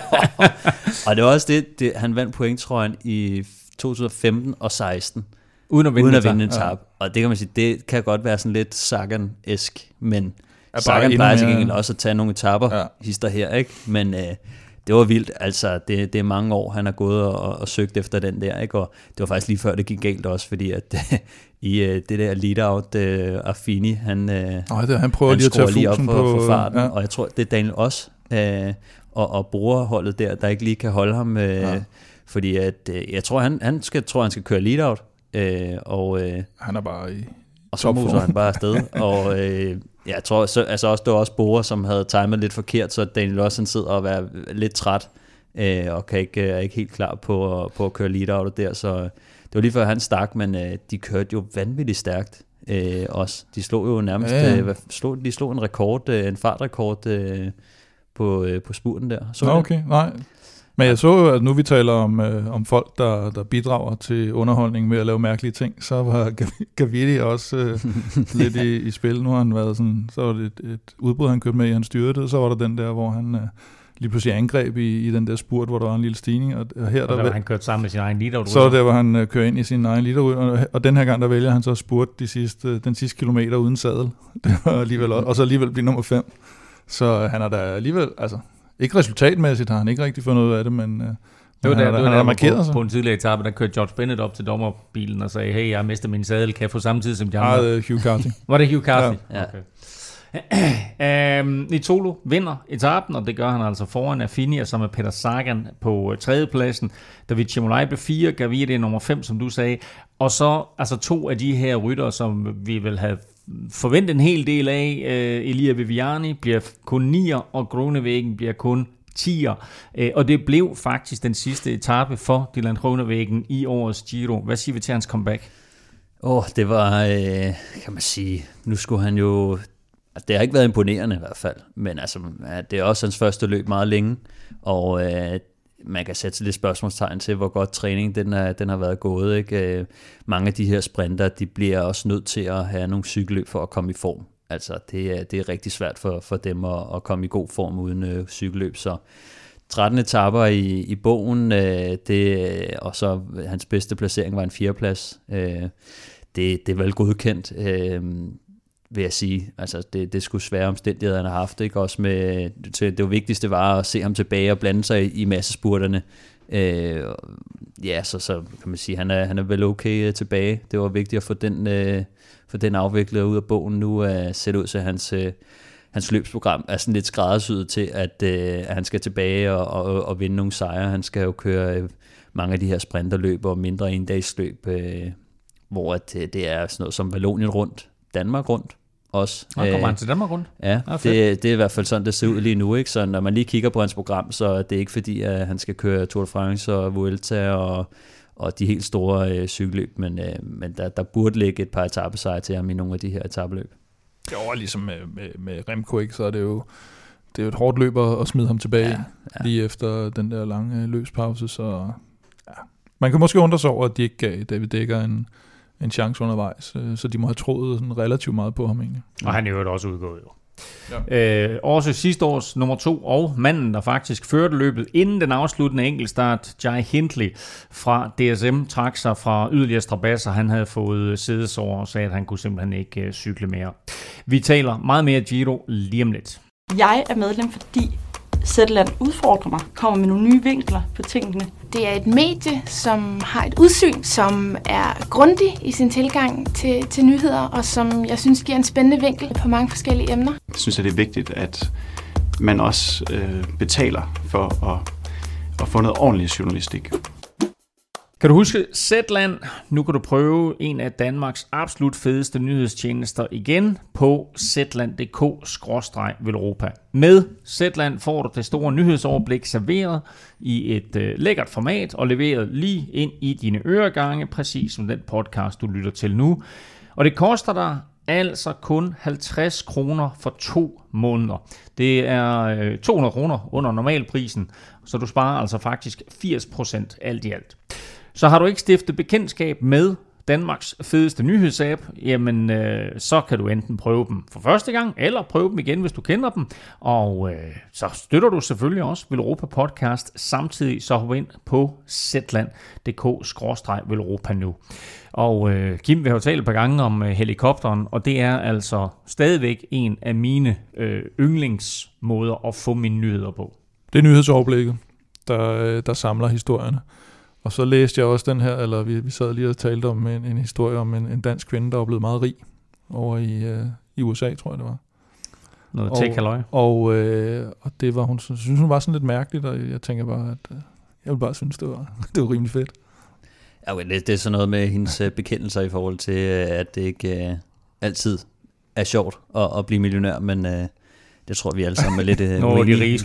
Og det var også det, han vandt pointtrøjen i 2015 og 16. Uden at vinde en etape. Ja. Og det kan man sige, det kan godt være sådan lidt Sagan-esk, men Sagan plejer til gengæld også at tage nogle etaper, hister her, ikke? Men det var vildt, altså det er mange år, han har gået og søgt efter den der, ikke? Og det var faktisk lige før det gik galt også, fordi at i det der lead-out, Affini, han prøver lige at tage lige op for farten, og jeg tror, det er Daniel også, og brugerholdet der ikke lige kan holde ham, fordi at, jeg tror, han skal køre lead-out, og han er bare i og så moser han bare afsted, og jeg tror så, altså også, det var også Bora, som havde timet lidt forkert, så Daniel også sidder og er lidt træt, og er ikke helt klar på at køre lead-out der, så det var lige før han stak, men de kørte jo vanvittigt stærkt også. De slog jo nærmest, de slog en rekord, en fartrekord på spurten der. Så okay, nej. Men jeg så jo, at nu vi taler om folk, der bidrager til underholdning med at lave mærkelige ting, så var Gaviria også lidt i spil. Nu har han været sådan, så var det et udbrud, han kørte med i, han styrede det, så var der den der, hvor han lige pludselig angreb i den der spurt, hvor der var en lille stigning. Og her der han kørte sammen med sin egen leader. Så der, hvor han kører ind i sin egen leader, og den her gang, der vælger han så at spurte den sidste kilometer uden sadel. Det var alligevel, og så alligevel blive nummer 5. Så han er da alligevel, altså ikke resultatmæssigt har han ikke rigtig fundet ud af det, men han har markeret sig. På en tidligere etape, der kørte George Bennett op til dommerbilen og sagde, hey, jeg har mistet min sadel, kan jeg få samme tid som de andre? Hugh Carthy. Var det Hugh Carthy? Ja. Okay. Nitolo vinder etapen, og det gør han altså foran Affini, og så med Peter Sagan på 3. pladsen. David Chemolay blev 4, Gaviria nummer 5, som du sagde. Og så altså 2 af de her ryttere, som vi vil have forventet en hel del af. Elia Viviani bliver kun 9'er, og Groenewegen bliver kun 10'er. Og det blev faktisk den sidste etape for Dylan Groenewegen i årets Giro. Hvad siger vi til hans comeback? Det var, kan man sige, nu skulle han jo... Det har ikke været imponerende i hvert fald, men altså, det er også hans første løb meget længe, og man kan sætte lidt spørgsmålstegn til, hvor godt træning den har været gået. Ikke? Mange af de her sprinter, de bliver også nødt til at have nogle cykelløb for at komme i form. Altså, det er rigtig svært for dem at komme i god form uden cykelløb, så 13 etaper i bogen, og så hans bedste placering var en 4. plads. Det er vel godkendt, vil jeg sige. Altså, det skulle svære omstændigheder, han har haft, ikke? Også med, det vigtigste var at se ham tilbage og blande sig i massespurterne. Så kan man sige, han er vel okay tilbage. Det var vigtigt at få den afviklet ud af bogen. Nu ser ud til, hans løbsprogram er sådan lidt skræddersyet til, at han skal tilbage og vinde nogle sejre. Han skal jo køre mange af de her sprinterløb og mindre endagsløb, hvor det er sådan noget som Vallonien rundt, Danmark rundt også. Kommer han til Danmark rundt? Ja, det er i hvert fald sådan, det ser ud lige nu. Ikke? Så når man lige kigger på hans program, så det er ikke fordi, at han skal køre Tour de France og Vuelta og de helt store cykelløb, men der burde ligge et par etapesejre til ham i nogle af de her etapeløb. Jo, ligesom med Remco, ikke? Så er det jo et hårdt løb at smide ham tilbage lige efter den der lange løbspause, så man kan måske undre sig over, at de ikke gav David Dekker en chance undervejs, så de må have troet sådan relativt meget på ham egentlig. Og han er jo også udgået jo. Ja. Også sidste års nummer 2 og manden, der faktisk førte løbet inden den afsluttende enkeltstart, Jai Hindley fra DSM, trak sig fra yderligere strabasser. Han havde fået sædesår og sagde, at han kunne simpelthen ikke cykle mere. Vi taler meget mere Giro lige om lidt. Jeg er medlem, fordi Zetland udfordrer mig, kommer med nogle nye vinkler på tingene. Det er et medie, som har et udsyn, som er grundig i sin tilgang til nyheder, og som jeg synes giver en spændende vinkel på mange forskellige emner. Jeg synes, at det er vigtigt, at man også betaler for at få noget ordentlig journalistik. Kan du huske Zetland? Nu kan du prøve en af Danmarks absolut fedeste nyhedstjenester igen på zetland.dk/Velropa. Med Zetland får du det store nyhedsoverblik serveret i et lækkert format og leveret lige ind i dine øregange, præcis som den podcast, du lytter til nu. Og det koster dig altså kun 50 kroner for 2 måneder. Det er 200 kroner under normalprisen, så du sparer altså faktisk 80% alt i alt. Så har du ikke stiftet bekendtskab med Danmarks fedeste nyhedsapp, jamen så kan du enten prøve dem for første gang, eller prøve dem igen, hvis du kender dem. Og så støtter du selvfølgelig også Velropa Podcast. Samtidig så hop ind på zetland.dk/Velropa nu. Og Kim, vi har jo talt et par gange om helikopteren, og det er altså stadigvæk en af mine yndlingsmåder at få mine nyheder på. Det er nyhedsoverblikket, der samler historierne. Og så læste jeg også den her, eller vi sad lige og talte om en historie om en dansk kvinde, der var blevet meget rig over i USA, tror jeg det var. Noget tech-halløj. Og det var, hun synes hun var sådan lidt mærkeligt, og jeg tænker bare, at jeg ville bare synes, det var rimelig fedt. Ja, det er sådan noget med hendes bekendelser i forhold til, at det ikke altid er sjovt at blive millionær, men det tror vi alle sammen er lidt de riges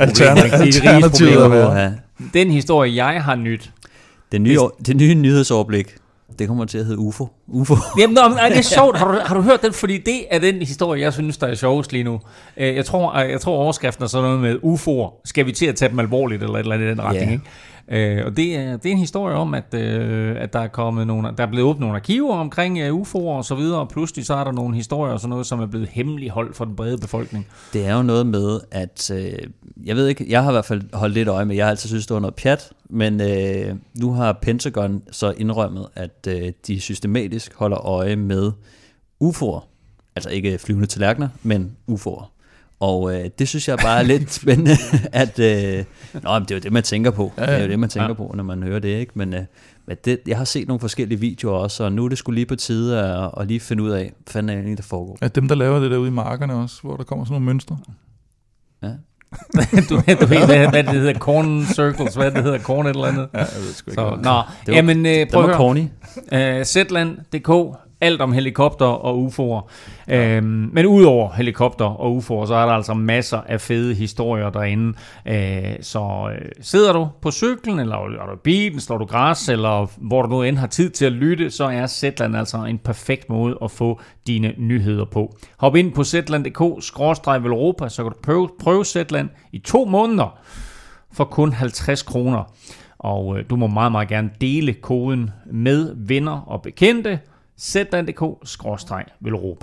problemer. Den historie, jeg har nyt. Det nye nyhedsoverblik, det kommer til at hedde UFO. Jamen, det er sjovt. Har du hørt den? Fordi det er den historie, jeg synes, der er sjovest lige nu. Jeg tror overskriften er sådan noget med UFO'er. Skal vi til at tage dem alvorligt, eller et eller andet i den retning, ikke? Og det er en historie om, at der er kommet der er blevet åbnet nogle arkiver omkring UFO'er og så videre, og pludselig så er der nogle historier og sådan noget, som er blevet hemmeligholdt for den brede befolkning. Det er jo noget med, at jeg ved ikke, jeg har i hvert fald holdt lidt øje med, jeg har altid synes, det var noget pjat, men nu har Pentagon så indrømmet, at de systematisk holder øje med UFO'er, altså ikke flyvende tallerkener, men UFO'er. Og det synes jeg bare er lidt spændende, at det er jo det, man tænker på. Det er jo det, man tænker på, når man hører det, ikke? Men jeg har set nogle forskellige videoer også, og nu er det sgu lige på tide at lige finde ud af, hvad fanden er egentlig, der foregår. Ja, dem, der laver det derude i markerne også, hvor der kommer sådan nogle mønstre. Ja. du ved, hvad det hedder, corn circles, hvad det hedder, corn et eller andet. Ja, jeg ved sgu ikke. Prøv at høre. Zetland.dk, alt om helikopter og UFO'er. Men udover helikopter og UFO'er, så er der altså masser af fede historier derinde. Så sidder du på cyklen, eller er du i bilen, står du græs, eller hvor du nu end har tid til at lytte, så er Zetland altså en perfekt måde at få dine nyheder på. Hop ind på zetland.dk/Velropa, så kan du prøve Zetland i 2 måneder for kun 50 kroner. Og du må meget, meget gerne dele koden med venner og bekendte. zetland.dk/Velropa.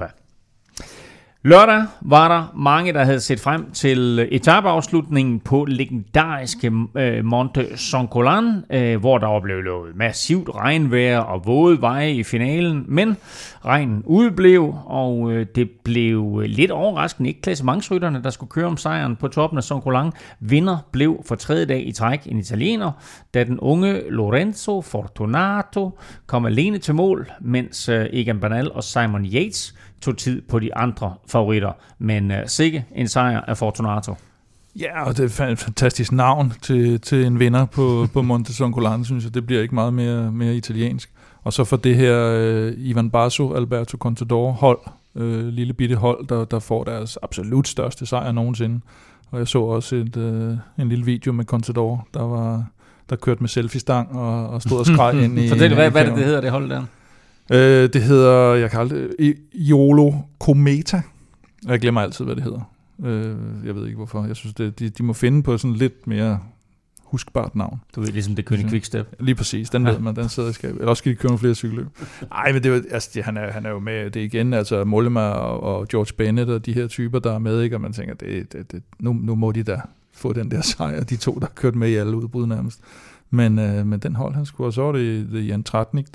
Lørdag var der mange, der havde set frem til etapeafslutningen på legendariske Monte San Colan, hvor der var blevet lovet massivt regnvejr og våde veje i finalen, men regnen udeblev, og det blev lidt overraskende ikke klassementsrytterne, der skulle køre om sejren på toppen af San Colan. Vinder blev for 3. dag i træk en italiener, da den unge Lorenzo Fortunato kom alene til mål, mens Egan Bernal og Simon Yates tog tid på de andre favoritter. Men sikke en sejr af Fortunato. Ja, og det er et fantastisk navn til en vinder på Monte San Colan, synes jeg. Det bliver ikke meget mere italiensk. Og så for det her Ivan Basso, Alberto Contador hold, lille bitte hold, der får deres absolut største sejr nogensinde. Og jeg så også en lille video med Contador, der kørte med selfie-stang og stod og skreg ind i... Fortæl, hvad det hedder, det hold der? Det hedder, jeg kalder det, Iolo Cometa. Jeg glemmer altid, hvad det hedder. Jeg ved ikke, hvorfor. Jeg synes, de må finde på sådan lidt mere huskbart navn. Du ved, ligesom det kører i Quickstep. Lige præcis, den ved man, den sidder i skabet. Eller også skal de køre nogle flere cykelløb. Nej, men han er jo med, det igen, altså Mollema og George Bennett og de her typer, der er med, ikke? Og man tænker, nu må de da få den der sejr, de 2, der har kørt med i alle udbrud nærmest. Men den hold, han skulle, og så var det Jan Tratnik,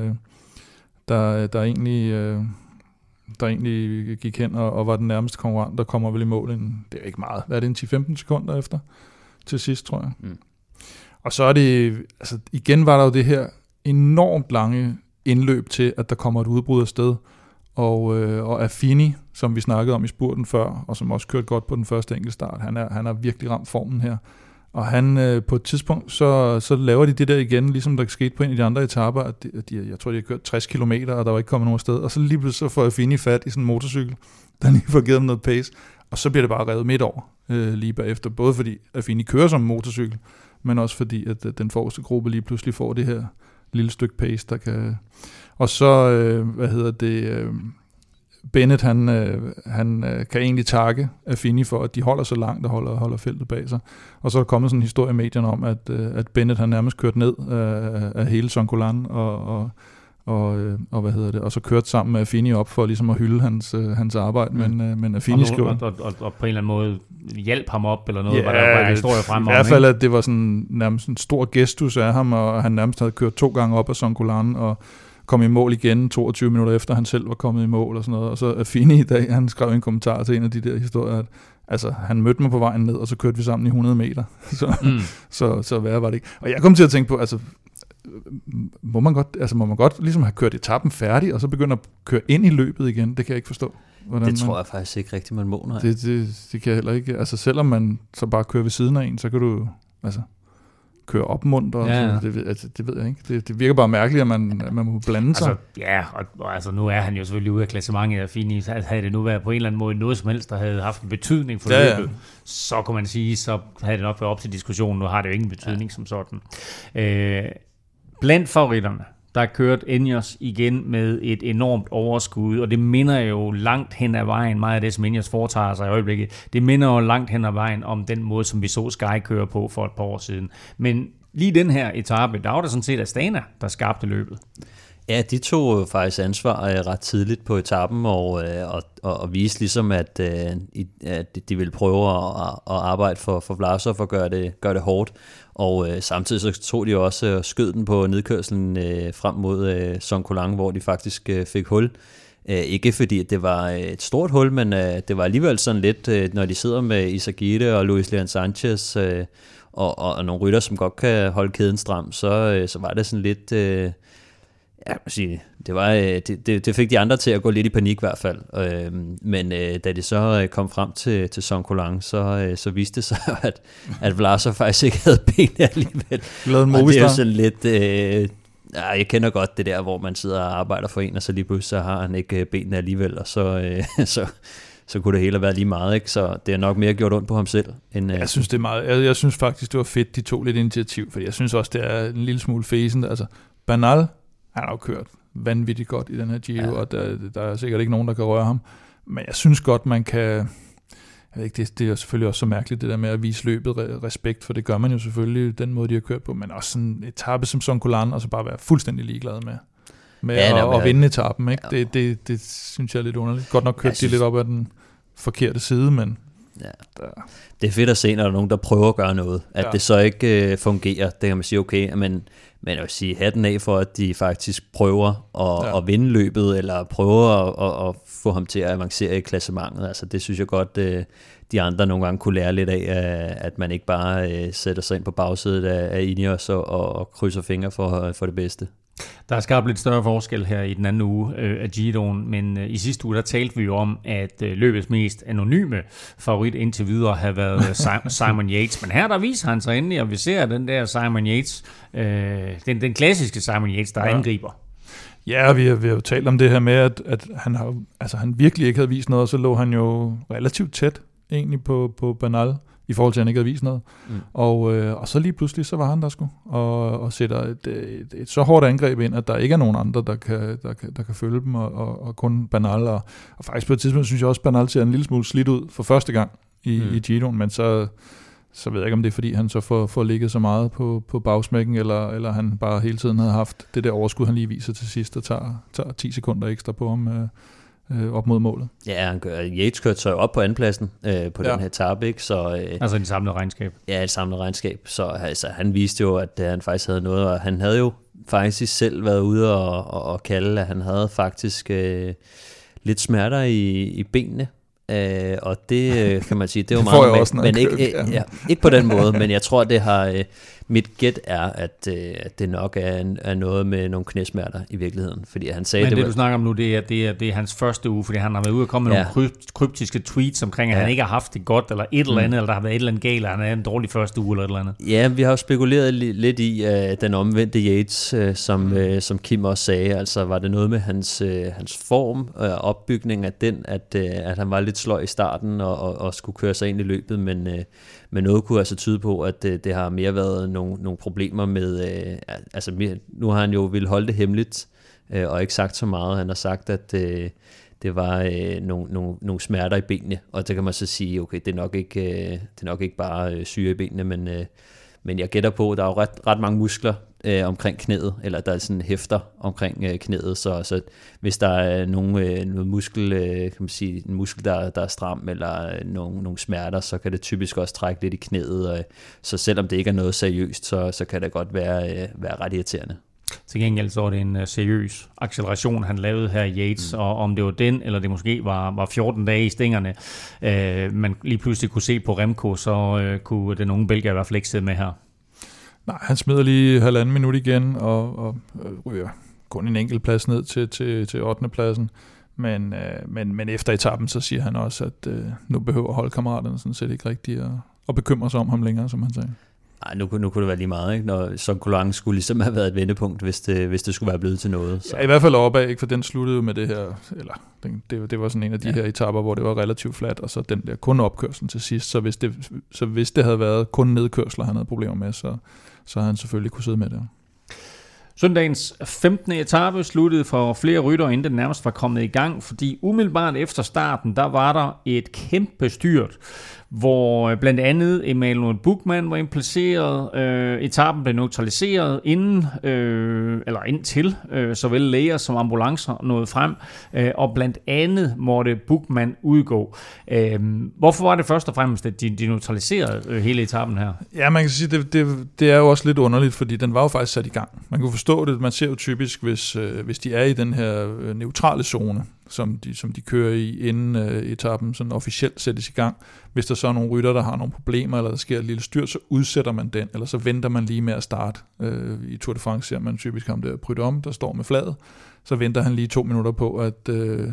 der egentlig gik hen og var den nærmeste konkurrent, der kommer vel i mål det er ikke meget. Hvad er det, en 10-15 sekunder efter til sidst, tror jeg. Mm. Og så er det, altså igen var der jo det her enormt lange indløb til, at der kommer et udbrud af sted. Og Affini, som vi snakkede om i spurten før, og som også kørte godt på den første enkeltstart, han har virkelig ramt formen her. Og han på et tidspunkt, så laver de det der igen, ligesom der skete på en af de andre etaper, at jeg tror, de har kørt 60 kilometer, og der var ikke kommet nogen sted. Og så lige pludselig så får Affini fat i sådan en motorcykel, der lige får givet dem noget pace, og så bliver det bare revet midt over lige bagefter. Både fordi Affini kører som en motorcykel, men også fordi, at den forreste gruppe lige pludselig får det her lille stykke pace, der kan... Og så, Bennett, han kan egentlig takke Affini for, at de holder så langt og holder feltet bag sig. Og så er der kommet sådan en historie i medierne om, at Bennett han nærmest kørt ned af hele San Colan og hvad hedder det, og så kørte sammen med Affini op for ligesom at hylde hans arbejde, men Affini skriver... Og på en eller anden måde hjælp ham op, eller noget, var der historie frem om. I hvert fald, at det var sådan nærmest en stor gestus af ham, og han nærmest havde kørt 2 gange op af Songolan, og kom i mål igen 22 minutter efter, han selv var kommet i mål og sådan noget. Og så Affini i dag, han skrev en kommentar til en af de der historier, at altså, han mødte mig på vejen ned, og så kørte vi sammen i 100 meter. Så værre var det ikke. Og jeg kom til at tænke på, altså, må man godt ligesom have kørt etappen færdig, og så begynde at køre ind i løbet igen? Det kan jeg ikke forstå. Det tror jeg faktisk ikke rigtig, man må. Nej. Det kan jeg heller ikke. Altså, selvom man så bare kører ved siden af en, så kan du altså køre opmunter. Ja. Det ved jeg ikke. Det virker bare mærkeligt, at man må blande sig. Altså, ja, og altså, nu er han jo selvfølgelig ude af klassementet af Fini. Havde det nu været på en eller anden måde noget som helst, der havde haft en betydning for løbet, så kunne man sige, så havde det nok været op til diskussionen. Nu har det jo ingen betydning som sådan. Blandt favoritterne, der er kørt Ineos igen med et enormt overskud, og det minder jo langt hen ad vejen, meget af det, som Ineos foretager sig i øjeblikket, det minder jo langt hen ad vejen om den måde, som vi så Sky køre på for et par år siden. Men lige den her etape, der var det sådan set Astana, der skabte løbet. Ja, de tog faktisk ansvar ret tidligt på etappen og viste ligesom, at de ville prøve at arbejde for Vlasov og gøre det hårdt. Og samtidig så tog de også skød den på nedkørslen frem mod Songolan, hvor de faktisk fik hul. Ikke fordi det var et stort hul, men det var alligevel sådan lidt, når de sidder med Izagirre og Luis Leon Sanchez og nogle rytter, som godt kan holde kæden stram, så var det sådan lidt... det fik de andre til at gå lidt i panik i hvert fald. Men da de så kom frem til Songolan, så viste det sig, at Vlasov faktisk ikke havde benene alligevel. Og det er jo sådan lidt... jeg kender godt det der, hvor man sidder og arbejder for en, og så lige pludselig så har han ikke benene alligevel, og så kunne det hele have været lige meget, ikke? Så det er nok mere gjort ondt på ham selv. Jeg synes, det er meget. Jeg synes faktisk, det var fedt, de tog lidt initiativ, for jeg synes også, det er en lille smule fæsent. Altså, Bernal, han har jo kørt vanvittigt godt i den her Giro, og der er sikkert ikke nogen, der kan røre ham. Men jeg synes godt, man kan... Jeg ved ikke, det er selvfølgelig også så mærkeligt, det der med at vise løbet respekt, for det gør man jo selvfølgelig, den måde, de har kørt på, men også sådan en etape som Songolan, og så bare være fuldstændig ligeglad med at vinde etappen, ikke? Ja. Det synes jeg er lidt underligt. Godt nok kørt de lidt op ad den forkerte side, men... Ja. Det er fedt at se, når der er nogen, der prøver at gøre noget. At det så ikke fungerer. Det kan man sige, okay, men jeg vil sige hatten af for, at de faktisk prøver at vinde løbet, eller prøver at få ham til at avancere i klassementet. Altså, det synes jeg godt, de andre nogle gange kunne lære lidt af, at man ikke bare sætter sig ind på bagsædet af Ineos og krydser fingre for det bedste. Der er skabt lidt større forskel her i den anden uge af Giroen, men i sidste uge der talte vi jo om, at løbets mest anonyme favorit indtil videre havde været Simon Yates. Men her der viser han sig endelig, og vi ser den der Simon Yates, den klassiske Simon Yates, der angriber. Ja, vi har jo talt om det her med, at han virkelig ikke havde vist noget, og så lå han jo relativt tæt egentlig på Bernal, i forhold til, at han ikke havde vist noget. Og så lige pludselig, så var han der sgu, og sætter et så hårdt angreb ind, at der ikke er nogen andre, der kan følge dem, og kun Bernal. Og faktisk på et tidspunkt, synes jeg også, Bernal ser en lille smule slidt ud for første gang i Giroen, men så ved jeg ikke, om det er, fordi han så får ligget så meget på bagsmækken, eller han bare hele tiden havde haft det der overskud, han lige viser til sidst, og tager 10 sekunder ekstra på ham, op mod målet. Ja, Yates kørte så op på andenpladsen på den her etape, ikke? Så, altså et samlet regnskab. Ja, et samlet regnskab. Så altså, han viste jo, at han faktisk havde noget, og han havde jo faktisk selv været ude og kalde, at han havde faktisk lidt smerter i benene. Og det kan man sige, det er jo meget normalt, men ikke på den måde, men jeg tror, det har... Mit gæt er, at det nok er noget med nogle knæsmerter i virkeligheden, fordi han sagde... Men det du snakker om nu, det er hans første uge, fordi han har været ude og komme med nogle kryptiske tweets omkring, at han ikke har haft det godt, eller et eller andet, eller der har været et eller andet galt, eller han er en dårlig første uge, eller et eller andet. Ja, vi har jo spekuleret lidt i den omvendte Yates, som Kim også sagde, altså var det noget med hans form, opbygning af den, at han var lidt sløj i starten, og skulle køre sig ind i løbet, men noget kunne altså tyde på, at det har mere været nogle problemer med... nu har han jo ville holde det hemmeligt, og ikke sagt så meget. Han har sagt, at det var nogle smerter i benene, og det kan man så sige, okay, det er nok ikke bare syre i benene, men jeg gætter på, at der er jo ret mange muskler omkring knæet, eller der er sådan hæfter omkring knæet, så hvis der er noget muskel, kan man sige, en muskel, der er stram, eller nogle smerter, så kan det typisk også trække lidt i knæet, så selvom det ikke er noget seriøst, så kan det godt være ret irriterende. Til gengæld så var det en seriøs acceleration, han lavede her i Yates, og om det var den, eller det måske var 14 dage i stængerne, man lige pludselig kunne se på Remco, så kunne den unge belgier i hvert fald ikke sidde med her. Nej, han smider lige 1,5 minut igen, og ryger kun en enkelt plads ned til 8. pladsen. Men efter etappen, så siger han også, at nu behøver holdkammeraterne sådan set ikke rigtig at bekymre sig om ham længere, som han sagde. Ej, nu kunne det være lige meget, ikke? Når Son Coulant skulle ligesom have været et vendepunkt, hvis det skulle være blevet til noget. Så. Ja, i hvert fald opad, ikke? For den sluttede med det her, eller det var sådan en af de her etapper, hvor det var relativt fladt, og så den der kun opkørslen til sidst. Så hvis det havde været kun nedkørsler, han havde problemer med, så havde han selvfølgelig kunne sidde med det. Søndagens 15. etape sluttede for flere ryttere, inden den nærmest var kommet i gang, fordi umiddelbart efter starten, der var der et kæmpe styrt, hvor blandt andet Emanuel Buchmann var impliceret. Etappen blev neutraliseret indtil såvel læger som ambulancer nåede frem, og blandt andet måtte Buchmann udgå. Hvorfor var det først og fremmest, at de neutraliserede hele etappen her? Ja, man kan sige, det er jo også lidt underligt, fordi den var jo faktisk sat i gang. Man kan forstå det, man ser jo typisk, hvis de er i den her neutrale zone, som de kører i, inden etappen sådan officielt sættes i gang. Hvis der så er nogle rytter, der har nogle problemer, eller der sker et lille styrt, så udsætter man den, eller så venter man lige med at starte. I Tour de France ser man typisk ham der Prudhomme, der står med flaget. Så venter han lige 2 minutter på, at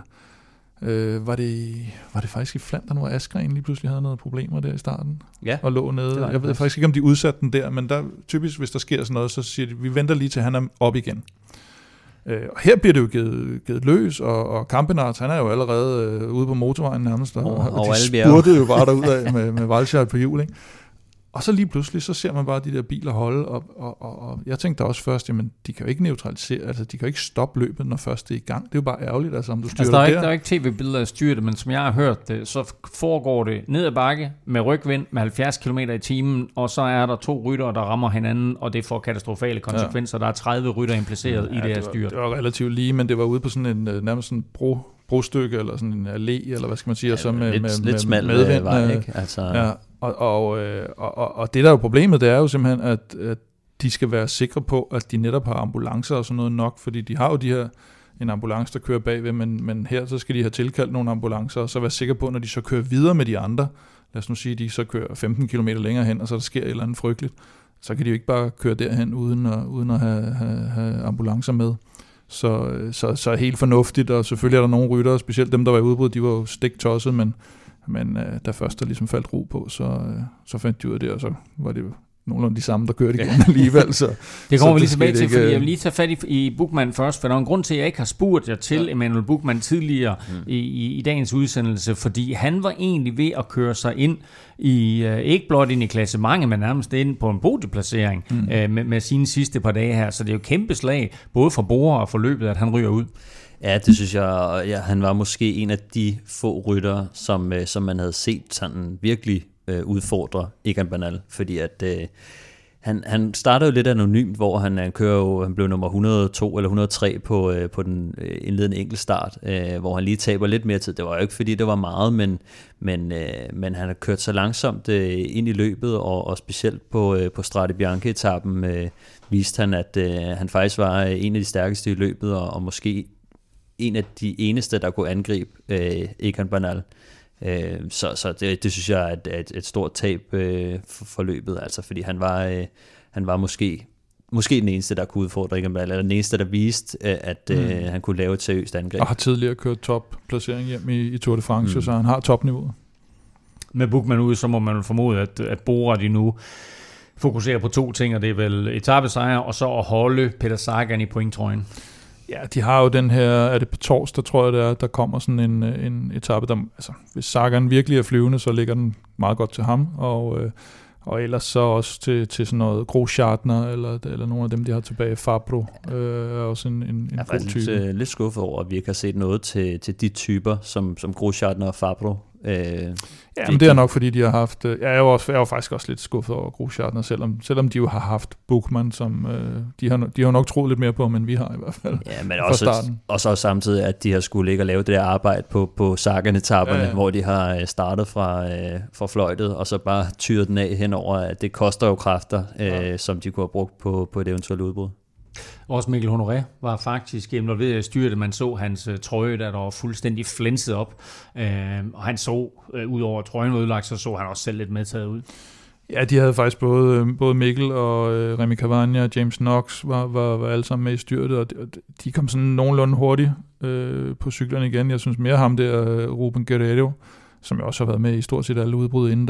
var det faktisk i Flandern, hvor Askren lige pludselig havde noget problemer der i starten, og lå nede. Jeg ved faktisk ikke, om de udsatte den der, men der typisk, hvis der sker sådan noget, så siger de, vi venter lige til han er op igen. Og her bliver det jo givet løs, og Campenaerts, han er jo allerede ude på motorvejen nærmest, og de spurtede jo bare derudad med Valchard på hjul, ikke? Og så lige pludselig, så ser man bare de der biler holde, og jeg tænkte også først, jamen, de kan jo ikke neutralisere, altså de kan jo ikke stoppe løbet, når først det er i gang. Det er jo bare ærgerligt, altså om du styrer der er ikke tv-billeder af styrtet, men som jeg har hørt det, så foregår det ned ad bakke med rygvind med 70 km i timen, og så er der 2 ryttere, der rammer hinanden, og det får katastrofale konsekvenser. Der er 30 rytter impliceret i det her styrt. Det var relativt lige, men det var ude på sådan en nærmest sådan brostykke, eller sådan en allé, eller hvad skal man sige, og så med lidt smal medvind, vej, ikke? Altså. Ja. Og det der er jo problemet, det er jo simpelthen, at de skal være sikre på, at de netop har ambulancer og sådan noget nok, fordi de har jo en ambulance, der kører bagved, men her så skal de have tilkaldt nogle ambulancer, og så være sikre på, når de så kører videre med de andre, lad os nu sige, at de så kører 15 km længere hen, og så der sker et eller andet frygteligt, så kan de jo ikke bare køre derhen, uden at have ambulancer med. Så helt fornuftigt, og selvfølgelig er der nogle ryttere, specielt dem, der var i udbrud, de var jo stiktosset, men da først der ligesom faldt ro på, så fandt de ud af det, og så var det jo nogenlunde de samme, der kørte igen alligevel. Så, det kommer vi lige tilbage til, fordi jeg vil lige tage fat i Buchmann først, for der er en grund til, at jeg ikke har spurgt jer til Emanuel Buchmann tidligere i dagens udsendelse, fordi han var egentlig ved at køre sig ind ikke blot ind i klassementet, men nærmest ind på en podieplacering med sine sidste par dage her, så det er jo kæmpe slag, både for Bora og for løbet, at han ryger ud. Ja, det synes jeg, han var måske en af de få ryttere, som man havde set sådan virkelig udfordre Egan Bernal, fordi at han startede jo lidt anonymt, hvor han blev nummer 102 eller 103 på den indledende enkeltstart, hvor han lige taber lidt mere tid. Det var jo ikke fordi det var meget, men han har kørt så langsomt ind i løbet, og specielt på Strade Bianche-etappen viste han, at han faktisk var en af de stærkeste i løbet, og måske en af de eneste, der kunne angribe Egan Bernal. Så det synes jeg er et stort tab for løbet, altså fordi han var måske den eneste, der kunne udfordre Egan Bernal, eller den eneste, der viste, at han kunne lave et seriøst angreb. Og har tidligere kørt topplacering hjem i Tour de France, så han har topniveauet. Med Buchmann ude, så må man formode, at Bora de nu fokuserer på 2 ting, og det er vel etapesejr, og så at holde Peter Sagan i pointtrøjen. Ja, de har jo den her, er det på torsdag, tror jeg det er, der kommer sådan en etape, der, altså hvis Sagan virkelig er flyvende, så ligger den meget godt til ham, og ellers så også til sådan noget Großschartner, eller nogle af dem, de har tilbage, Fabro, er også en god type. Jeg er lidt skuffet over, at vi ikke har set noget til de typer, som Großschartner og Fabro Ja, men det er nok, fordi de har haft... Jeg er jo faktisk også lidt skuffet over Grosjean, selvom de jo har haft Buchmann, som de har jo nok troet lidt mere på, end vi har i hvert fald. Ja, men også samtidig, at de har skulle ligge og lave det der arbejde på Sagan-etapperne, hvor de har startet fra fløjtet, og så bare tyret den af henover, at det koster jo kræfter, som de kunne have brugt på et eventuelt udbrud. Også Mikkel Honoré var faktisk involveret i styret, man så hans trøje, der var fuldstændig flænset op. Og han så, udover at trøjen var ødelagt, så han også selv lidt medtaget ud. Ja, de havde faktisk både Mikkel og Remy Cavagna og James Knox var alle sammen med i styrtet, og de kom sådan nogenlunde hurtigt på cyklerne igen. Jeg synes mere ham der, Ruben Guerrero, som jeg også har været med i stort set alle udbrud inden,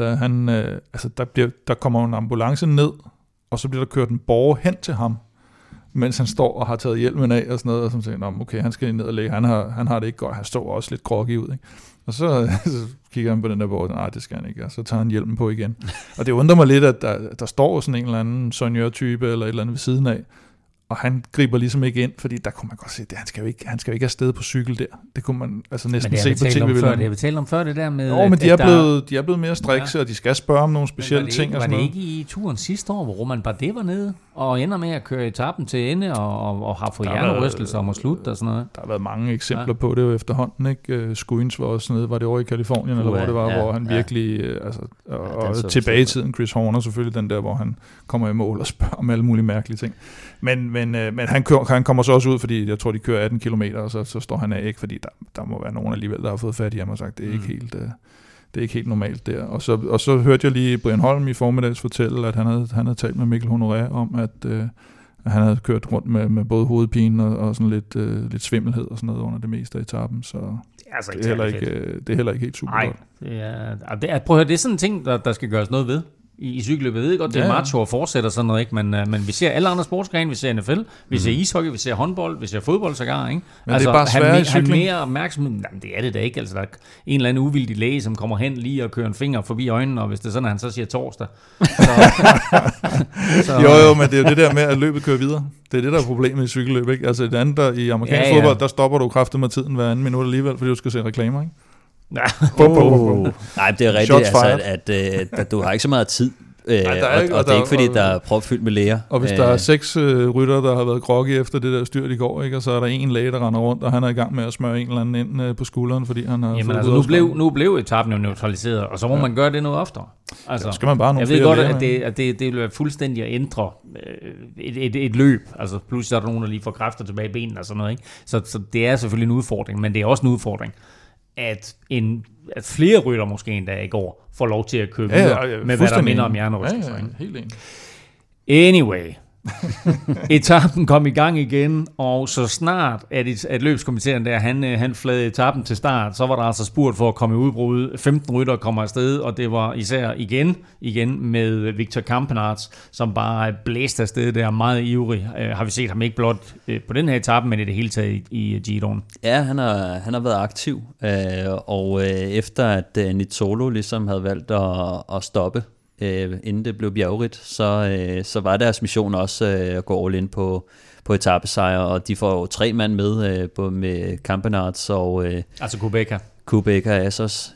der kommer en ambulance ned, og så bliver der kørt en borger hen til ham, mens han står og har taget hjelmen af og sådan noget, og så tænker jeg, okay, han skal ned og lægge, han har det ikke godt, han står også lidt groggy ud, ikke? Og så kigger han på den der borg, nej, det skal han ikke, og så tager han hjelmen på igen. Og det undrer mig lidt, at der står sådan en eller anden sonjør-type eller et eller andet ved siden af, og han griber ligesom ikke ind, fordi der kunne man godt se, at han skal jo ikke afsted på cykel der. Det kunne man altså næsten se på tv-billeder. Det har vi talt om før, det der med... Jo, men de er blevet mere strikse, og de skal spørge om nogle specielle ting. Var det ikke i turen sidste år, hvor Romain Bardet var nede, og ender med at køre etappen til ende, og har fået hjernerystelser om at slutte og sådan noget? Der har været mange eksempler på det jo efterhånden, ikke? Skuins var også nede, var det over i Kalifornien, eller hvor det var, hvor han virkelig... og tilbage i tiden, Chris Horner selvfølgelig, den der, hvor han kommer i mål og spørger om alle mulige mærkelige ting. Men han kommer så også ud, fordi jeg tror, de kører 18 kilometer, og så står han af, ikke, fordi der må være nogen alligevel, der har fået fat i ham og sagt, det er ikke helt normalt der. Og så hørte jeg lige Brian Holm i formiddags fortælle, at han havde talt med Mikkel Honoré om, at han havde kørt rundt med både hovedpine og sådan lidt svimmelhed og sådan noget under det meste af etappen, så det er heller ikke helt super godt. Prøv at høre, det er sådan en ting, der skal gøres noget ved. I cykelløbet. Jeg ved godt, det er macho og fortsætter sådan noget, ikke? Men vi ser alle andre sportsgrene, vi ser NFL, vi ser ishockey, vi ser håndbold, vi ser fodbold sågar, ikke? Men altså, det er bare svært i cykling. Han mere opmærksomhed. Jamen, det er det da ikke. Altså, der er en eller anden uvildig læge, som kommer hen lige og kører en finger forbi øjnene, og hvis det er sådan, at han så siger torsdag. Jo, men det er jo det der med, at løbet kører videre. Det er det, der er problemet i cykelløb, ikke? Altså det andet, der i amerikansk fodbold, der stopper du kraftigt med tiden hver anden minut alligevel, fordi du skal se reklamer, ikke? Nej, det er rigtigt, altså, at du har ikke så meget tid. Og det er ikke fordi, der er propfyldt med læger. Og hvis der er 6 rytter, der har været groggy efter det der styrt i går, ikke? Og så er der en læge, der render rundt, og han er i gang med at smøre en eller anden ind på skulderen, fordi han har... Jamen altså, nu blev etappen jo neutraliseret, og så må man gøre det noget oftere. Altså, skal man bare jeg ved godt, at det vil være fuldstændig at ændre et løb. Altså pludselig er der nogen, der lige får kræfter tilbage i benene og sådan noget, ikke? Så det er selvfølgelig en udfordring, men det er også en udfordring, at flere rytter måske endda i går får lov til at køre videre med hvad der minder om hjernerystelser. Ja, helt enig. Anyway, etappen kom i gang igen, og så snart at løbskommissæren der, han flade etappen til start, så var der altså spurgt for at komme i udbrud. 15 rytter kommer afsted, og det var især igen med Victor Campenaerts, som bare blæste afsted der meget ivrig. Har vi set ham ikke blot på den her etappe, men i det hele taget i Giroen. Ja, han har været aktiv, og efter at Nizzolo ligesom havde valgt at stoppe, inden det blev bjergrigt, så var deres mission også at gå all in på etapesejr, og de får jo 3 mand med Campenaerts og altså Kubeka Assos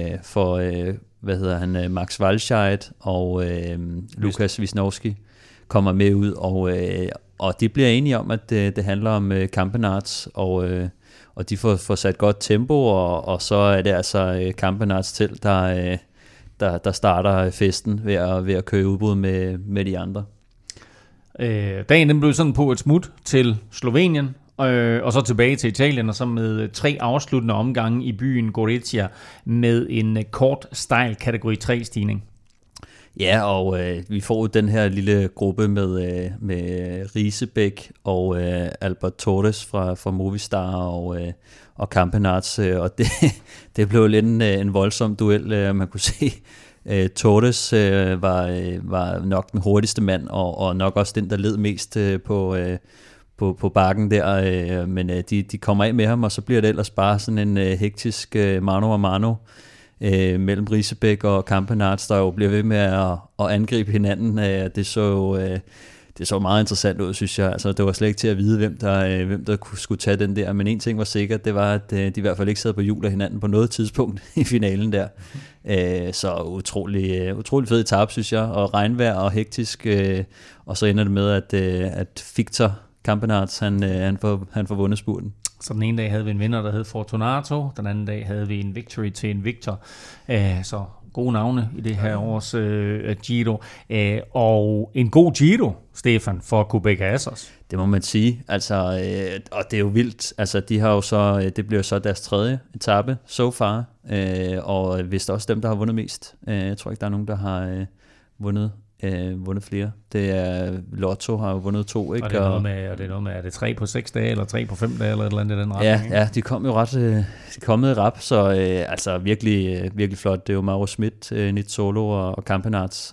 for Max Walscheid og Lukas Wisnowski kommer med ud, og de bliver enige om, at det handler om Campenaerts, og de får sat godt tempo, og så er det altså Campenaerts til, der starter festen ved at køre udbrud med de andre. Dagen den blev sådan på et smut til Slovenien, og så tilbage til Italien, og så med 3 afsluttende omgange i byen Gorizia med en kort stejl kategori 3 stigning. Ja, og vi får den her lille gruppe med Risebæk og Albert Torres fra Movistar og Campenaerts, og det blev lidt en voldsom duel. Man kunne se, Torres var nok den hurtigste mand, og nok også den, der led mest på bakken der, men de kommer af med ham, og så bliver det ellers bare sådan en hektisk mano a mano mellem Risebæk og Campenaerts, der jo bliver ved med at angribe hinanden. Det det så meget interessant ud, synes jeg. Altså, det var slet ikke til at vide, hvem der skulle tage den der. Men en ting var sikkert, det var, at de i hvert fald ikke sad på hjul af hinanden på noget tidspunkt i finalen der. Så utrolig fed etape, synes jeg. Og regnvejr og hektisk. Og så ender det med, at Victor Campenaerts, han får vundet spurten. Så den ene dag havde vi en vinder, der hed Fortunato. Den anden dag havde vi en victory til en Victor. Så gode navne i det her års Giro. Og en god Giro, Stefan, for Qhubeka Assos. Det må man sige. Altså, og det er jo vildt. Altså, de har jo så, det bliver så deres 3. etape so far. Og vist også dem, der har vundet mest. Jeg tror ikke, der er nogen, der har vundet flere. Det er Lotto har jo vundet 2, ikke? Og det er noget med, er det 3 på 6 dage, eller 3 på 5 dage, eller et eller andet i den retning? Ja, de kom jo de kom med rap, så altså virkelig, virkelig flot. Det er jo Mauro Schmidt, Nizzolo og Campenaerts.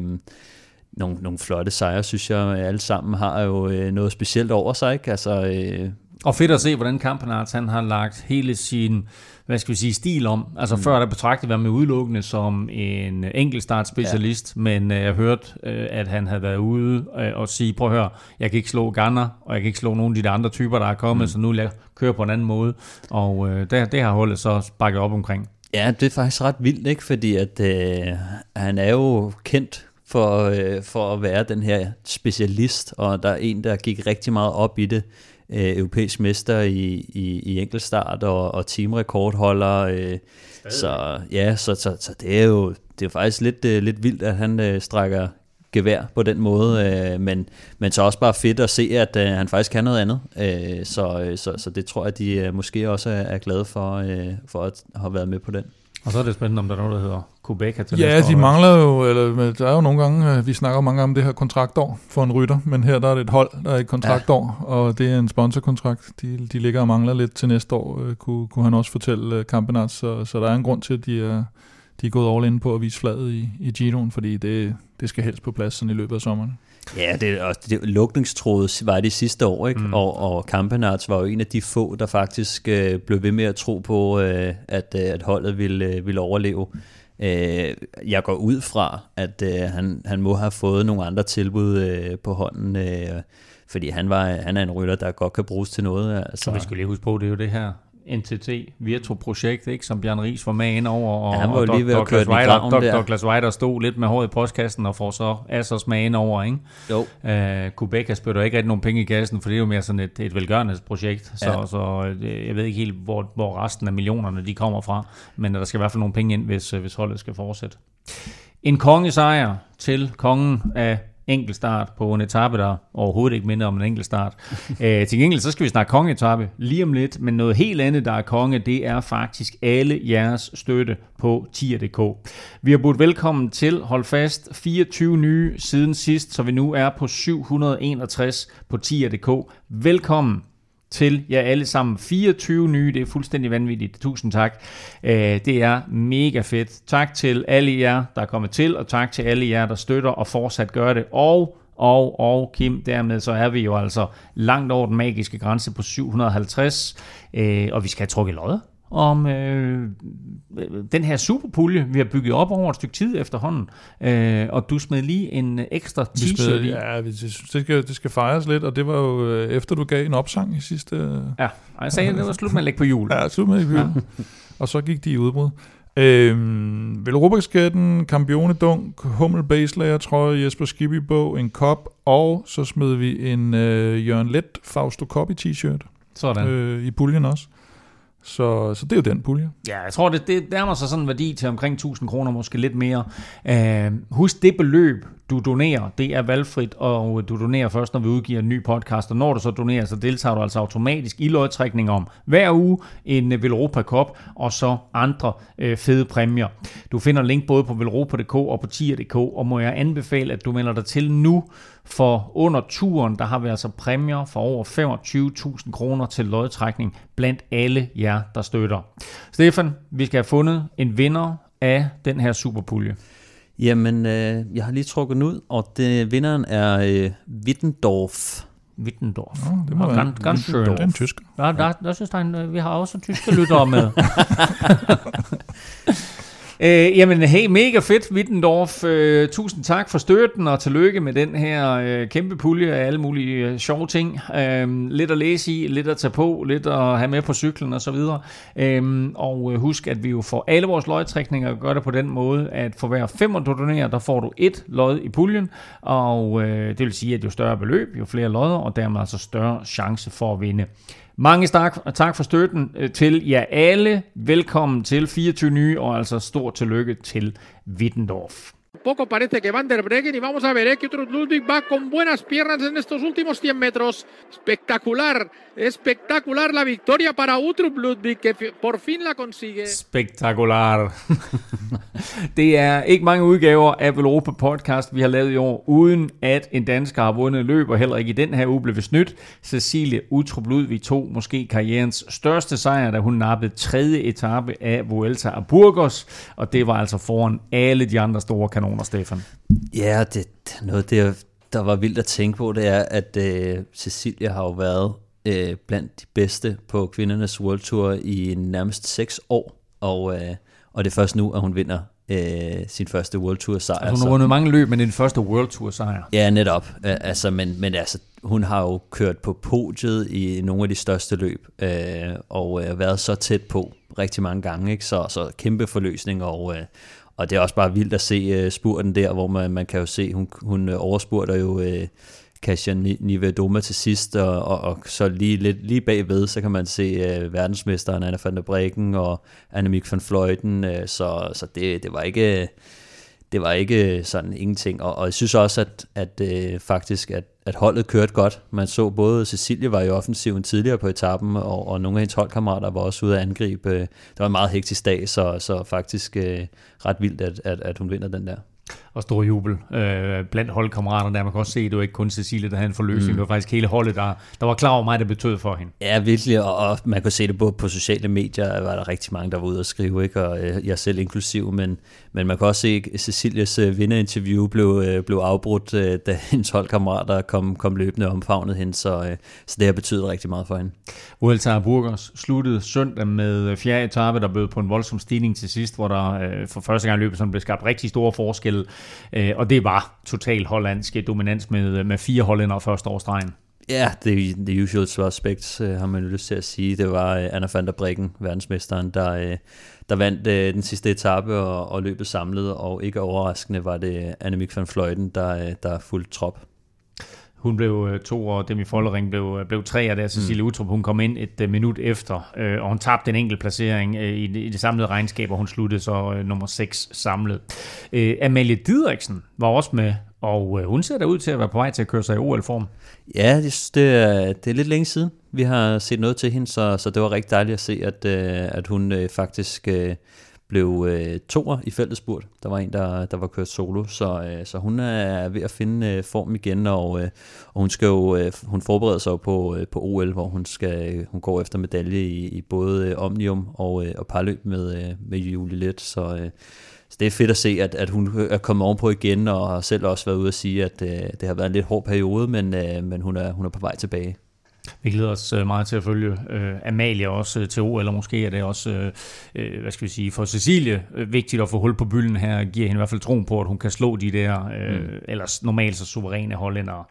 Nogle flotte sejre, synes jeg. Alle sammen har jo noget specielt over sig, ikke? Altså, og fedt at se, hvordan Campenaerts han har lagt hele sin, stil om. Altså før der betragtede jeg med udelukkende som en enkeltstartspecialist, men jeg hørte, at han havde været ude og sige, prøv at høre, jeg kan ikke slå Ganna, og jeg kan ikke slå nogen af de andre typer, der er kommet, så nu vil jeg køre på en anden måde. Og det har holdet så bakket op omkring. Ja, det er faktisk ret vildt, ikke? Fordi at han er jo kendt for at være den her specialist, og der er en, der gik rigtig meget op i det. Europæisk mester i enkeltstart og teamrekordholder. Så det er jo faktisk lidt vildt, at han strækker gevær på den måde, men så også bare fedt at se, at han faktisk kan noget andet. Så det tror jeg, de måske også er glade for at have været med på den. Og så er det spændende, om der er noget, der hedder Qhubeka til næste år. Ja, de mangler jo, eller der er jo nogle gange, vi snakker mange om det her kontraktår for en rytter, men her der er det et hold, der er et kontraktår, og det er en sponsorkontrakt. De ligger og mangler lidt til næste år, kunne han også fortælle Campenaerts, så der er en grund til, at de er gået all in på at vise fladet i Giroen, fordi det skal helst på plads sådan i løbet af sommeren. Ja, det lukningstrådet var det sidste år, ikke? Og Campenaerts var jo en af de få, der faktisk blev ved med at tro på, at holdet ville overleve. Jeg går ud fra, at han må have fået nogle andre tilbud på hånden, fordi han er en rytter, der godt kan bruges til noget. Altså. Og vi skal lige huske på, det er jo det her NTT Virtu-projekt, ikke, som Bjørn Riis var med ind over, og han var jo lige ved at køre den i graven der. Douglas Weider stod lidt med håret i postkassen og får så Assos med ind over, ikke? Jo. Qhubeka spytter ikke rigtig nogen penge i kassen, for det er jo mere sådan et velgørenhedsprojekt, så jeg ved ikke helt, hvor resten af millionerne de kommer fra, men der skal i hvert fald nogle penge ind, hvis holdet skal fortsætte. En kongesejr til kongen af enkeltstart på en etape, der overhovedet ikke minder om en enkeltstart. Til gengæld så skal vi snakke kongeetape lige om lidt, men noget helt andet, der er konge, det er faktisk alle jeres støtte på tier.dk. Vi har budt velkommen til, hold fast, 24 nye siden sidst, så vi nu er på 761 på tier.dk. Velkommen til jer alle sammen. 24 nye, det er fuldstændig vanvittigt. Tusind tak. Det er mega fedt. Tak til alle jer, der er kommet til, og tak til alle jer, der støtter og fortsat gør det. Og Kim, dermed så er vi jo altså langt over den magiske grænse på 750, og vi skal have trukket lodder om den her superpulje, vi har bygget op over et stykke tid efterhånden, og du smed lige en ekstra t-shirt i. Ja, det skal fejres lidt, og det var jo efter du gav en opsang i sidste. Ja, og jeg sagde, at det var slut med at lægge på jul. Ja, slut med at lægge på jul. Og så gik de i udbrud. Velropa-kasketten, Campione dunk, Hummel baselayer trøje, Jesper Skibby bog, en kop, og så smed vi en Jørgen Let Fausto Coppi t-shirt. Sådan. I puljen også. Så det er jo den pulje. Ja, jeg tror, det nærmer sig sådan en værdi til omkring 1000 kroner, måske lidt mere. Husk, det beløb, du donerer, det er valgfrit, og du donerer først, når vi udgiver en ny podcast. Og når du så donerer, så deltager du altså automatisk i lodtrækning om hver uge en Velropa Cup, og så andre fede præmier. Du finder link både på velropa.dk og på tier.dk, og må jeg anbefale, at du melder dig til nu, for under turen, der har vi altså præmier for over 25.000 kroner til lodtrækning blandt alle jer, der støtter. Stefan, vi skal have fundet en vinder af den her superpulje. Jamen, jeg har lige trukket den ud, og vinderen er Wittendorf. Wittendorf. Ja, det må være ganz schön. Det er en tysker. Ja, der synes jeg, vi har også tyske lyttere med. Jamen, hey, mega fedt, Wittendorf. Tusind tak for støtten, og tillykke med den her kæmpe pulje af alle mulige sjove ting. Lidt at læse i, lidt at tage på, lidt at have med på cyklen og så videre. Og husk, at vi jo får alle vores lodtrækninger gør det på den måde, at for hver 5, du donerer, der får du 1 lod i puljen, og det vil sige, at jo større beløb, jo flere lodder, og dermed altså større chance for at vinde. Mange tak for støtten til jer alle. Velkommen til 24 nye, og altså stort tillykke til Wittendorf. Poco parece que Van der Breggen y vamos a ver que Uttrup Ludwig va con buenas piernas en estos últimos 100 metros. Espectacular la victoria para Uttrup Ludwig que por fin la consigue. Spektakular. Det er ikke mange udgaver af Velropa Podcast, vi har lavet i år, uden at en dansker har vundet løb, og heller ikke i den her uge blev vi snydt. Cecilie Uttrup Ludwig tog måske karrierens største sejr, da hun nappede 3. etape af Vuelta a Burgos, og det var altså foran alle de andre store kanoner, Stefan. Ja, det noget der var vildt at tænke på, det er, at Cecilia har jo været blandt de bedste på kvindernes World Tour i nærmest 6 år, og det er først nu, at hun vinder sin første World Tour sejr. Altså, hun har vundet mange løb, men den første World Tour sejr. Ja, netop. Men hun har jo kørt på podiet i nogle af de største løb, og været så tæt på rigtig mange gange, ikke? Så kæmpe forløsning, og det er også bare vildt at se spurten der, hvor man kan jo se, hun overspurter jo Kasia Niewiadoma til sidst, og så lige bagved, så kan man se verdensmesteren Anna van der Breggen og Annemiek van Vleuten, så det var ikke sådan ingenting, og jeg synes også, at faktisk, at holdet kørte godt. Man så både Cecilie var i offensiven tidligere på etappen, og nogle af hendes holdkammerater var også ude at angribe. Det var en meget hektisk dag, så faktisk ret vildt, at hun vinder den der. Og stor jubel blandt holdkammeraterne der. Man kan også se, at det var ikke kun Cecilie, der havde en forløsning. Det var faktisk hele holdet, der var klar over mig, det betød for hende. Ja, virkelig, og man kunne se det både på sociale medier, var der rigtig mange, der var ude at skrive, ikke? Og jeg selv inklusiv, men man kan også se, at Cecilies vinderinterview blev afbrudt, da hendes holdkammerater kom løbende og omfavnede hende, så det har betydet rigtig meget for hende. Vuelta a Burgos sluttede søndag med 4. etape, der bød på en voldsom stigning til sidst, hvor der for første gang i løbet blev skabt rigtig store forskelle, og det var total hollandsk dominans med 4 hollændere første årsstregen. Ja, the usual suspects, har man lyst til at sige. Det var Anna van der Breggen, verdensmesteren, der vandt den sidste etape og løbet samlet, og ikke overraskende var det Annemiek van Vleuten, der fulgte trop. Hun blev 2, og Demi Vollering blev 3, og der Cecilie Uttrup, hun kom ind et minut efter, og hun tabte en enkelt placering i det samlede regnskab, og hun sluttede så nummer 6 samlet. Amalie Didriksen var også med, og hun ser da ud til at være på vej til at køre sig i OL-form. Ja, det er lidt længe siden, vi har set noget til hende, så det var rigtig dejligt at se, at hun faktisk blev 2'er i feltespurt. Der var en, der var kørt solo, så hun er ved at finde form igen, og hun forbereder sig jo på OL, hvor hun går efter medalje i både Omnium og parløb med Julie Leth, så det er fedt at se, at hun er kommet ovenpå igen, og har selv også været ude at sige, at det har været en lidt hård periode, men hun er på vej tilbage. Vi glæder os meget til at følge Amalie også til OL, eller måske er det også, for Cecilie vigtigt at få hul på bylden her, giver hende i hvert fald troen på, at hun kan slå de der ellers normalt så suveræne hollændere.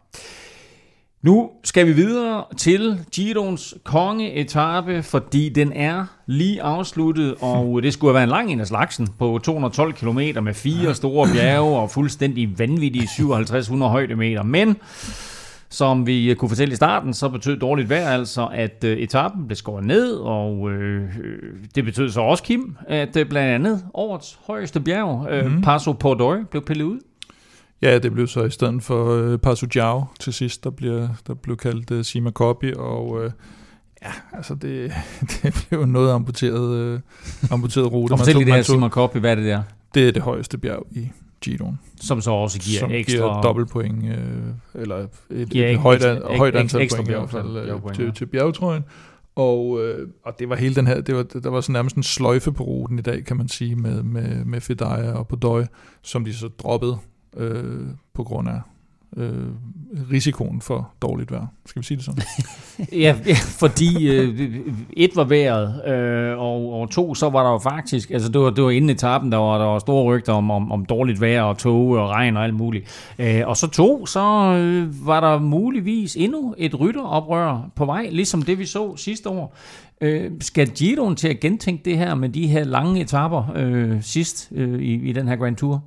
Nu skal vi videre til Giroens kongeetape, fordi den er lige afsluttet, og det skulle have været en lang en af slagsen på 212 km med 4 store bjerge og fuldstændig vanvittige 5700 højdemeter, men som vi kunne fortælle i starten, så betød dårligt vejr altså, at etappen blev skåret ned, og det betød så også, Kim, at blandt andet årets højeste bjerg, Passo Pordoi, blev pillet ud. Ja, det blev så i stedet for Passo Giao til sidst, der blev kaldt Cima Coppi, og altså det blev noget amputeret rute. Og fortæl lige det her Cima Coppi, hvad er det der? Det er det højeste bjerg i Giroen. Som så også giver dobbeltpoint, eller et højt antal point i hvert fald til bjergetrøjen. Og det var hele den her, der var så nærmest en sløjfe på ruten i dag, kan man sige, med Fedaia og Pordoi, som de så droppede på grund af risikoen for dårligt vejr. Skal vi sige det sådan? Ja, fordi et var vejret, og 2, så var der jo faktisk, altså det var inden etappen, der var store rygter om dårligt vejr og tåge og regn og alt muligt. Og så 2, så var der muligvis endnu et rytteroprør på vej, ligesom det vi så sidste år. Skal Giroen til at gentænke det her med de her lange etaper sidst i den her Grand Tour?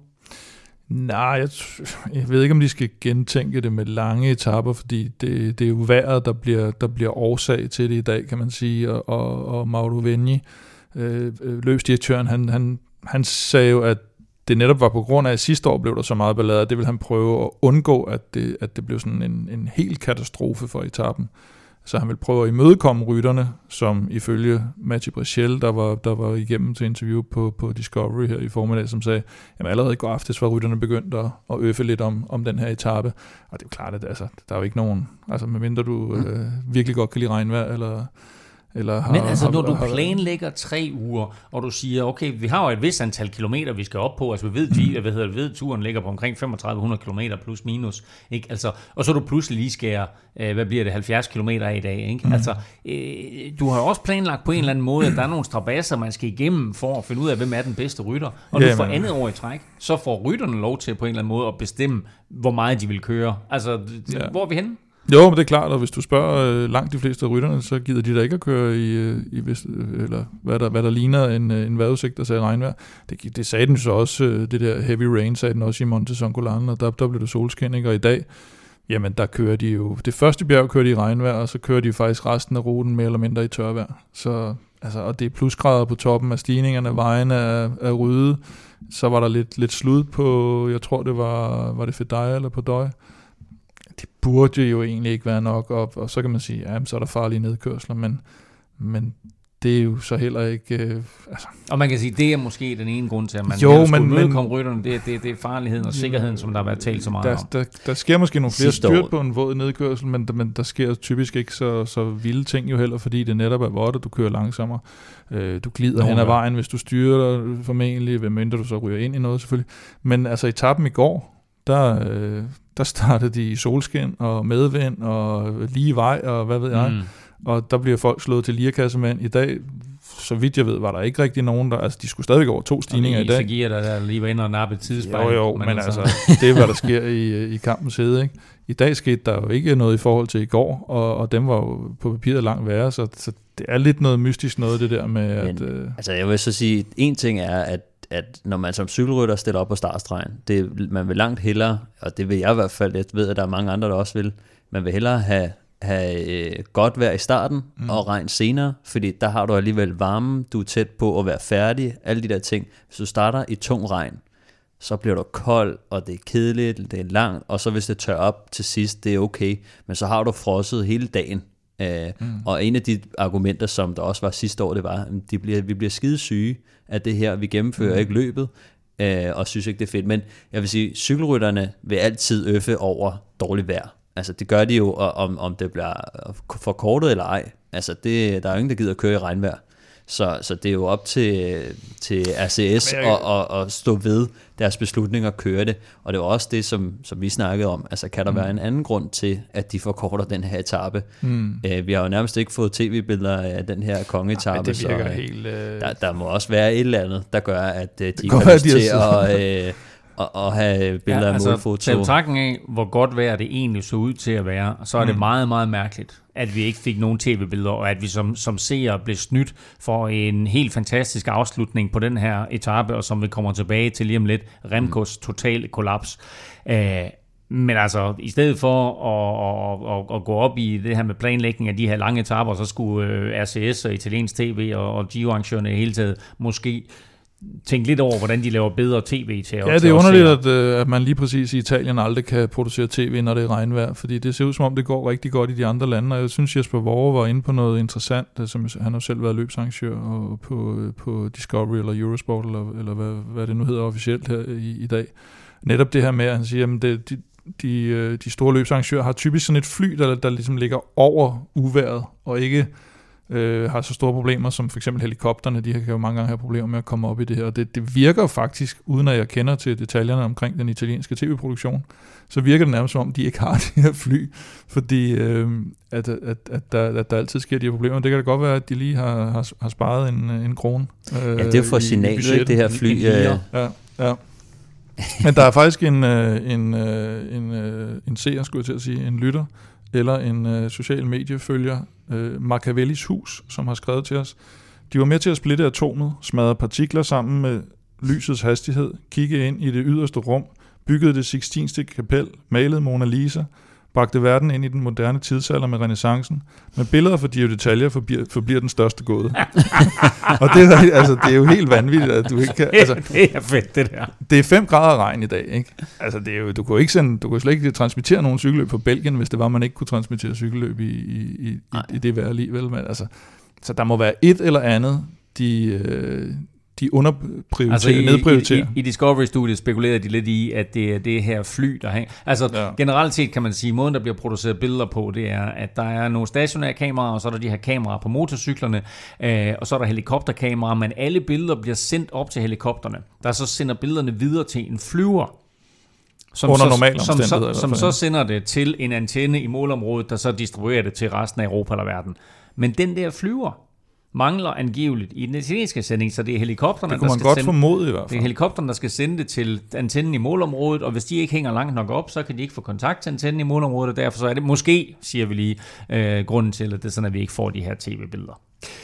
Nej, jeg ved ikke, om de skal gentænke det med lange etaper, fordi det er jo vejret, der bliver årsag til det i dag, kan man sige, og Mauro Vegni, løbsdirektøren, han sagde jo, at det netop var på grund af, at sidste år blev der så meget ballade, at det ville han prøve at undgå, at det blev sådan en helt katastrofe for etappen. Så han vil prøve at imødekomme rytterne, som ifølge Mathieu Brechel, der var igennem til interview på Discovery her i formiddag, som sagde, at allerede i går aftes var rytterne begyndt at øffe lidt om den her etape. Og det er jo klart, at der er jo ikke nogen, altså medmindre du virkelig godt kan lide regnvejr, eller har, men altså, når du planlægger 3 uger, og du siger, okay, vi har jo et vis antal kilometer, vi skal op på, altså vi ved, turen ligger på omkring 3500 kilometer plus minus, ikke? Altså, og så du pludselig lige skærer, hvad bliver det, 70 kilometer af i dag, ikke? Altså, du har jo også planlagt på en eller anden måde, at der er nogle strabasser, man skal igennem for at finde ud af, hvem er den bedste rytter, og nu for andet år i træk, så får rytterne lov til på en eller anden måde at bestemme, hvor meget de vil køre. Altså, hvor er vi henne? Jo, men det er klart, og hvis du spørger langt de fleste af rytterne, så gider de da ikke at køre i eller hvad der ligner en vejrudsigt, der sagde regnvejr. Det sagde den så også, det der heavy rain sagde den også i Monte Zoncolan, og der blev det solskin, ikke? Og i dag, jamen der kører de jo, det første bjerg kører de i regnvejr, og så kører de faktisk resten af ruten mere eller mindre i tørvejr. Så, altså, og det er plusgrader på toppen af stigningerne, vejene er rydde, så var der lidt slud på, jeg tror det var det Fedaya eller på Døje. Det burde jo egentlig ikke være nok, og så kan man sige, ja, så er der farlige nedkørsler, men det er jo så heller ikke... altså. Og man kan sige, det er måske den ene grund til, at man skulle mødekomme rytterne, det er farligheden og sikkerheden, som der har været talt så meget om. Der sker måske nogle flere styrt på en våd nedkørsel, men der sker typisk ikke så vilde ting jo heller, fordi det netop er vådt, og du kører langsommere. Du glider hen ad vejen, hvis du styrer dig formentlig, medmindre du så ryger ind i noget selvfølgelig. Men altså etappen i går, der startede de i solskin og medvind og lige vej og hvad ved jeg. Og der bliver folk slået til lirakassemand. I dag, så vidt jeg ved, var der ikke rigtig nogen, der... Altså, de skulle stadigvæk over 2 stigninger i dag. Og det der lige var inde og nappe tidsspejl. Jo, men altså, det er, hvad der sker i kampens hede, ikke? I dag skete der jo ikke noget i forhold til i går, og dem var jo på papiret langt værre, så det er lidt noget mystisk noget, det der med, men, at... Altså, jeg vil så sige, en ting er, at når man som cykelrytter stiller op på startstregen, man vil langt hellere, og det vil jeg i hvert fald, jeg ved, at der er mange andre, der også vil, man vil hellere have godt vejr i starten og regn senere, fordi der har du alligevel varme, du er tæt på at være færdig, alle de der ting. Hvis du starter i tung regn, så bliver du kold, og det er kedeligt, det er langt, og så hvis det tør op til sidst, det er okay, men så har du frosset hele dagen. Og en af de argumenter, som der også var sidste år, det var, at vi bliver skide syge af det her, vi gennemfører ikke løbet, og synes ikke, det er fedt. Men jeg vil sige, cykelrytterne vil altid øffe over dårligt vejr. Altså det gør de jo, om det bliver forkortet eller ej. Altså der er jo ingen, der gider at køre i regnvejr. Så det er jo op til RCS at stå ved deres beslutninger og køre det. Og det var også det, som vi snakkede om. Altså kan der være en anden grund til, at de forkorter den her etape? Vi har jo nærmest ikke fået tv-billeder af den her kongeetape. Det virker helt... Der må også være et eller andet, der gør, at de kommer til at have billeder af målfoto. Til betragtning af, hvor godt vejr det egentlig så ud til at være, så er det meget, meget mærkeligt, at vi ikke fik nogen tv-billeder, og at vi som seere blev snydt for en helt fantastisk afslutning på den her etape, og som vi kommer tilbage til lige om lidt, Remkos totale kollaps. Men altså, i stedet for at gå op i det her med planlægning af de her lange etaper, så skulle RCS og italiensk tv og Giro-arrangørerne i hele taget måske tænke lidt over, hvordan de laver bedre tv til. Ja, det er underligt, at man lige præcis i Italien aldrig kan producere tv, når det er regnvejr, fordi det ser ud som om, det går rigtig godt i de andre lande, og jeg synes, Jesper Vorre var inde på noget interessant, som han har selv været løbsarrangør på Discovery eller Eurosport, eller hvad det nu hedder officielt her i dag. Netop det her med, at han siger, at de store løbsarrangører har typisk sådan et fly, der ligesom ligger over uvejret, og ikke har så store problemer, som for eksempel helikopterne, de kan jo mange gange have problemer med at komme op i det her, og det virker faktisk, uden at jeg kender til detaljerne omkring den italienske tv-produktion, så virker det nærmest som om, de ikke har de her fly, fordi at der altid sker de her problemer. Det kan da godt være, at de lige har sparet en krone. Ja, det er for signalet, ikke, det her fly. Ja. Men der er faktisk en seer, skulle jeg til at sige, en lytter, eller en social mediefølger, Machiavellis Hus, som har skrevet til os. De var med til at splitte atomet, smadre partikler sammen med lysets hastighed, kigge ind i det yderste rum, byggede det Sixtinske kapel, malede Mona Lisa, bragte verden ind i den moderne tidsalder med renæssancen. Men billeder for de detaljer forbliver den største gåde. Og det er jo helt vanvittigt, at du ikke kan... Altså, det er fedt, det der. Det er 5 grader regn i dag, ikke? Altså, det er jo, du kunne slet ikke transmittere nogen cykelløb på Belgien, hvis det var, man ikke kunne transmittere cykelløb i det vejr alligevel. Men altså, så der må være et eller andet, de underprioriterer, altså nedprioriterer. I Discovery-studiet spekulerer de lidt i, at det er det her fly, der hænger. Altså generelt set kan man sige, måden der bliver produceret billeder på, det er, at der er nogle stationære kameraer, og så er der de her kameraer på motorcyklerne, og så er der helikopterkameraer, men alle billeder bliver sendt op til helikopterne, der så sender billederne videre til en flyver, som så sender det til en antenne i målområdet, der så distribuerer det til resten af Europa eller verden. Men den der flyver mangler angiveligt i den italienske sending, så det er helikopterne, det er helikopterne, der skal sende det til antennen i målområdet, og hvis de ikke hænger langt nok op, så kan de ikke få kontakt til antennen i målområdet, og derfor så er det måske, siger vi lige, grunden til, at det er sådan, at vi ikke får de her tv-billeder.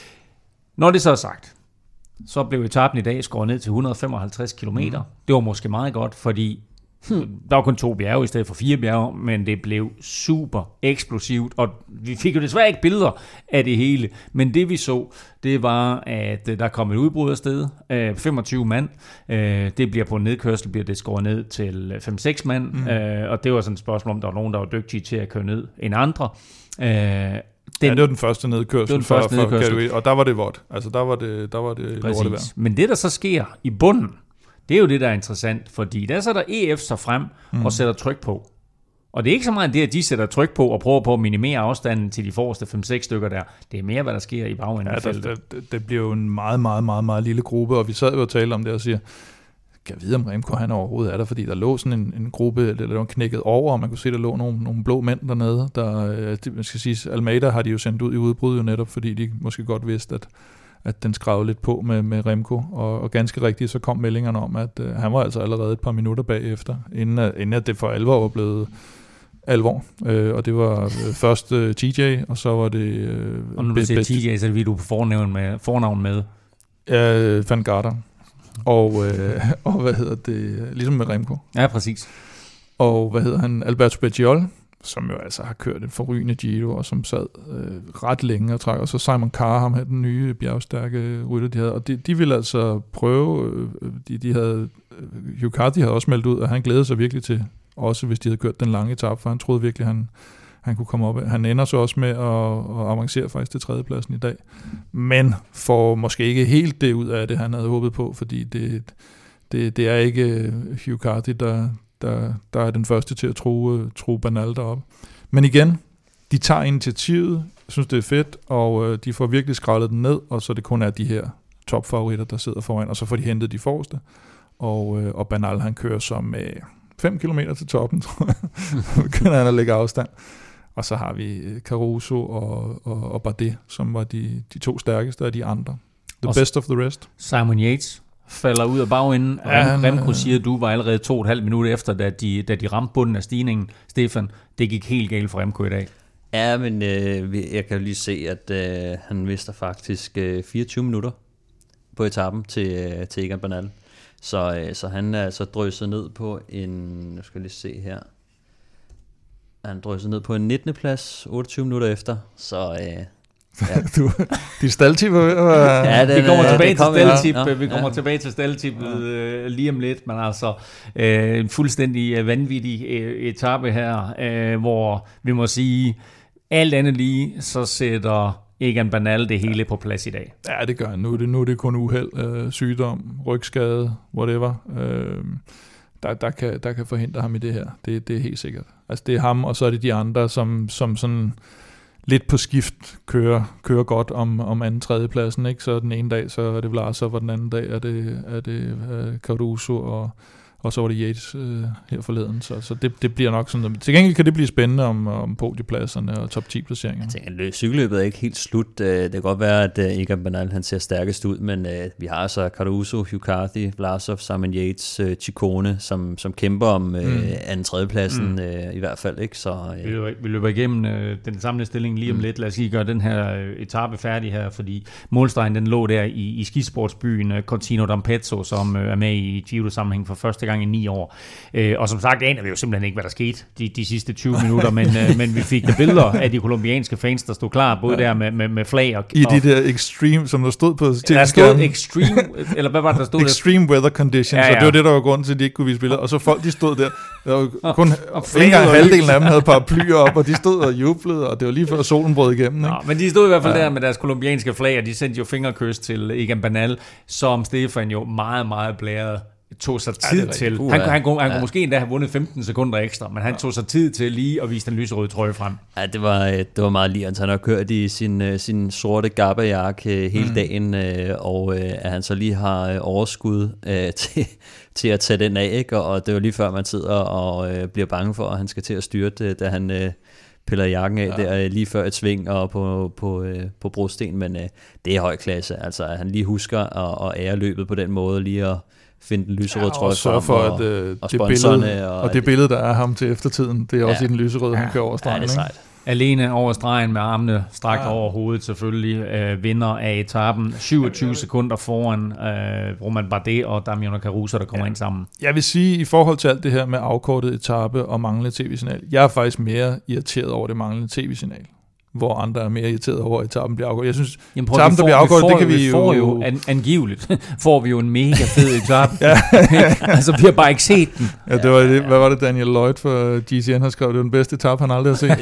Når det så er sagt, så blev etappen i dag skåret ned til 155 km. Det var måske meget godt, fordi der var kun 2 bjerge i stedet for 4 bjerge, men det blev super eksplosivt, og vi fik jo desværre ikke billeder af det hele, men det vi så, det var, at der kom et udbrud af sted, 25 mand, det bliver på en nedkørsel, bliver det skåret ned til 5-6 mand, og det var sådan et spørgsmål, om der var nogen, der var dygtige til at køre ned end andre. Det var den første nedkørsel, og der var det vådt. Altså der var det lortevejr. Men det, der så sker i bunden, det er jo det, der er interessant, fordi der sætter EF sig frem og sætter tryk på. Og det er ikke så meget det, at de sætter tryk på og prøver på at minimere afstanden til de forreste 5-6 stykker der. Det er mere, hvad der sker i bagenden af feltet. Det bliver jo en meget, meget, meget, meget lille gruppe, og vi sad jo og talte om det og siger, kan jeg vide, om Remco han overhovedet er der, fordi der lå sådan en gruppe, der var knækket over, og man kunne se, der lå nogle blå mænd dernede. Man skal sige, Almeida har de jo sendt ud i udbrud jo netop, fordi de måske godt vidste, at den skravede lidt på med Remco, og ganske rigtigt så kom meldingerne om, at han var altså allerede et par minutter bagefter, inden at det for alvor var blevet alvor. Og det var først TJ, og så var det... og når du siger TJ, så er det vi, du på fornavn med? Van Garder. Og hvad hedder det? Ligesom med Remco. Ja, præcis. Og hvad hedder han? Alberto Beggiol, som jo altså har kørt et forrygende Giro, og som sad ret længe og trækker. Og så Simon Carr, ham her, den nye bjergstærke rytter, de havde. Og de ville altså prøve, Hugh Carthy havde også meldt ud, at han glædede sig virkelig til, også hvis de havde kørt den lange etape, for han troede virkelig, han kunne komme op. Han ender så også med at avancere faktisk til 3. pladsen i dag. Men får måske ikke helt det ud af det, han havde håbet på, fordi det er ikke Hugh Carthy, der er den første til at tro Bernal deroppe. Men igen, de tager initiativet, jeg synes det er fedt, og de får virkelig skrællet den ned, og så det kun er de her topfavoritter, der sidder foran, og så får de hentet de forreste. Og Bernal, han kører så med 5 km til toppen, tror jeg. Begynder han at lægge afstand. Og så har vi Caruso og Bardet, som var de 2 stærkeste af de andre. The best of the rest. Simon Yates falder ud af bagenden. Remco siger, at du var allerede 2,5 minutter efter, da de ramte bunden af stigningen. Stefan, det gik helt galt for Remco i dag. Ja, men jeg kan jo lige se, at han mister faktisk 24 minutter på etappen til Egan Bernal. Så han er så drøset ned på jeg skal lige se her. Han drøset ned på en 19. plads, 28 minutter efter. Så de staldtip er ved at... Ja, vi kommer tilbage til staldtip. Ja. Vi kommer tilbage til staldtippet lige om lidt, men altså en fuldstændig vanvittig etape her, hvor vi må sige, alt andet lige, så sætter Egan Bernal det hele på plads i dag. Ja, det gør han. Nu er det kun uheld, sygdom, rygskade, whatever. Der kan forhindre ham i det her. Det er helt sikkert. Altså det er ham, og så er det de andre, som sådan lidt på skift kører godt om anden tredjepladsen, ikke? Så den ene dag, så er det Vlasov, og den anden dag er det Caruso, og så var det Yates her forleden. Så det bliver nok sådan. Til gengæld kan det blive spændende om podiepladserne og top 10-placeringer. Jeg tænker, cykelløbet er ikke helt slut. Det kan godt være, at Egan Bernal han ser stærkest ud, men vi har altså Caruso, Hugh Carthy, Vlasov, Simon Yates, Ciccone, som kæmper om anden tredjepladsen i hvert fald. Ikke? Så, Vi løber igennem den samlede stilling lige om lidt. Lad os lige gøre den her etape færdig her, fordi målstregen den lå der i skisportsbyen Cortino d'Ampezzo, som er med i Giro-sammenhæng for første gang i 9 år. Og som sagt aner vi jo simpelthen ikke, hvad der skete de sidste 20 minutter, men vi fik billeder af de kolumbianske fans, der stod klar, både der med flag og... I de der extreme, som der stod på der stod extreme, eller hvad var det, der stod extreme der? Weather conditions, ja. Og det var det, der var grunden til, at de ikke kunne vise billeder. Og så folk, de stod der var kun ikke engang halvdelen af dem havde paraplyer op, og de stod og jublede, og det var lige før solen brød igennem. Ikke? Nå, men de stod i hvert fald der med deres kolumbianske flag, og de sendte jo fingerkys til Egan Bernal, som Stefan jo meget, meget blærede tog sig tid til. Han kunne måske endda have vundet 15 sekunder ekstra, men han tog sig tid til lige at vise den lyserøde trøje frem. Ja, det var meget lige. Han har kørt i sin sorte Gabba-jakke hele dagen, og at han så lige har overskud til at tage den af, ikke? Og det var lige før man sidder og bliver bange for, at han skal til at styrte, da han piller jakken af der lige før et sving og på brosten, men det er høj klasse. Altså, at han lige husker at ære løbet på den måde, lige at finde den lyserøde trøje frem, for, og sponsorerne. Og det billede, der er ham til eftertiden, det er også i den lyserøde, han kører over stregen. Ja, det er sejt. Alene over stregen med armene strakt over hovedet selvfølgelig, vinder af etappen. 27 sekunder foran Romain Bardet og Damiano Caruso, der kommer ind sammen. Jeg vil sige, i forhold til alt det her med afkortet etape og manglende tv-signal, jeg er faktisk mere irriteret over det manglende tv-signal, hvor andre er mere irriteret over, at etappen bliver afgjort. Jeg synes, etappen, der bliver afgjort, det kan vi jo... Angiveligt får vi jo en mega fed etappe. Altså, vi har bare ikke set den. Ja, det var det. Hvad var det, Daniel Lloyd for GCN har skrevet? Det var den bedste etappe, han aldrig har set.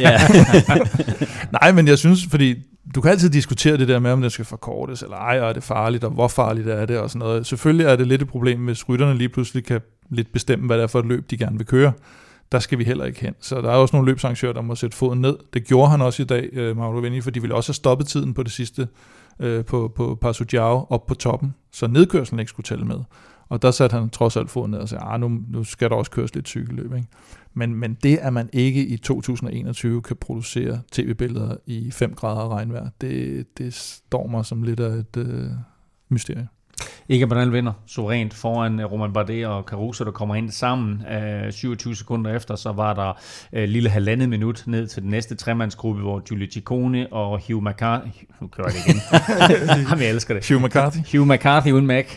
Nej, men jeg synes, fordi du kan altid diskutere det der med, om det skal forkortes, eller ej, og er det farligt, og hvor farligt er det, og sådan noget. Selvfølgelig er det lidt et problem, hvis rytterne lige pludselig kan lidt bestemme, hvad det er for et løb, de gerne vil køre. Der skal vi heller ikke hen. Så der er også nogle løbsarrangører, der må sætte foden ned. Det gjorde han også i dag, Mauro Venni, for de ville også have stoppet tiden på det sidste på Passo Giao op på toppen, så nedkørslen ikke skulle tælle med. Og der satte han trods alt foden ned og sagde, nu skal der også køres lidt cykelløb. Ikke? Men det, at man ikke i 2021 kan producere tv-billeder i 5 grader regnvejr, det står mig som lidt af et mysterie. Egan Bernal vinder suverænt foran Romain Bardet og Caruso, der kommer ind sammen. 27 sekunder efter, så var der lille halvandet minut ned til den næste tremandsgruppe, hvor Giulio Ciccone og Hugh McCarthy... Nu kører jeg det igen. Jamen, jeg elsker det. Hugh McCarthy uden Mac.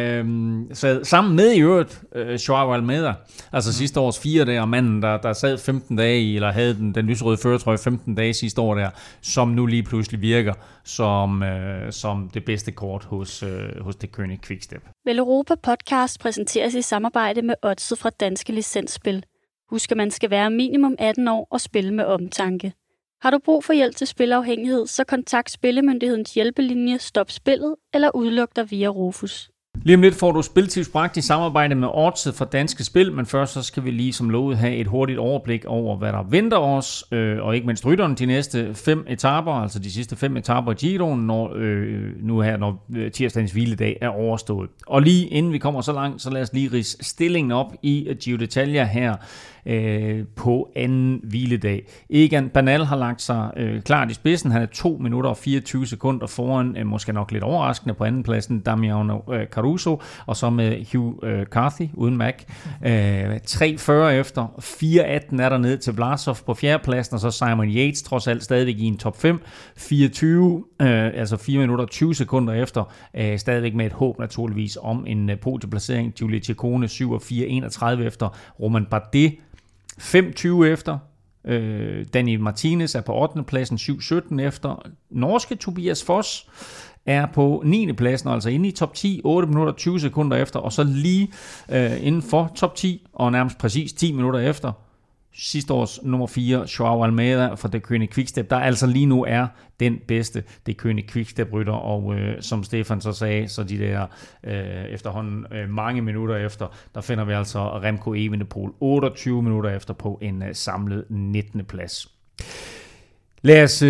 Så sammen med i øvrigt Joao Almeida, altså sidste års 4 der, og manden, der sad 15 dage i, eller havde den lyserøde førertrøje 15 dage sidste år der, som nu lige pludselig virker som det bedste kort hos det König Quickstep. Vel Europa Podcast præsenteres i samarbejde med Oddset fra Danske Licensspil. Husk, at man skal være minimum 18 år og spille med omtanke. Har du brug for hjælp til spilafhængighed, så kontakt Spillemyndighedens hjælpelinje Stop Spillet eller udluk dig via Rufus. Lige om lidt får du spiltips bragt i samarbejde med Oddset fra Danske Spil, men først så skal vi lige som lovet have et hurtigt overblik over, hvad der venter os, og ikke mindst rytterne de næste 5 etaper, altså de sidste 5 etaper i Giroen, når tirsdagens hviledag er overstået. Og lige inden vi kommer så langt, så lad os lige ridse stillingen op i Giro d'Italia her på anden hviledag. Egan Bernal har lagt sig klart i spidsen. Han er 2 minutter og 24 sekunder foran, måske nok lidt overraskende på andenpladsen, Damiano Caruso, og så med Hugh Carthy uden Mac. 3.40 efter, 4.18 er der ned til Vlasov på fjerdepladsen, og så Simon Yates trods alt stadigvæk i en top 5. 24, altså 4 minutter og 20 sekunder efter, stadigvæk med et håb naturligvis om en podieplacering. Giulio Ciccone 7.4.31 efter, Romain Bardet 5.20 efter, Dani Martinez er på 8. pladsen, 7.17 efter. Norske Tobias Foss er på 9. pladsen, altså inde i top 10, 8 minutter 20 sekunder efter, og så lige inden for top 10, og nærmest præcis 10 minutter efter, sidste års nummer 4, Joao Almeida fra det König Quickstep, der altså lige nu er den bedste det König Quickstep-rytter, og som Stefan så sagde, så de der efterhånden mange minutter efter, der finder vi altså Remco Evenepoel 28 minutter efter på en samlet 19. plads. Lad os...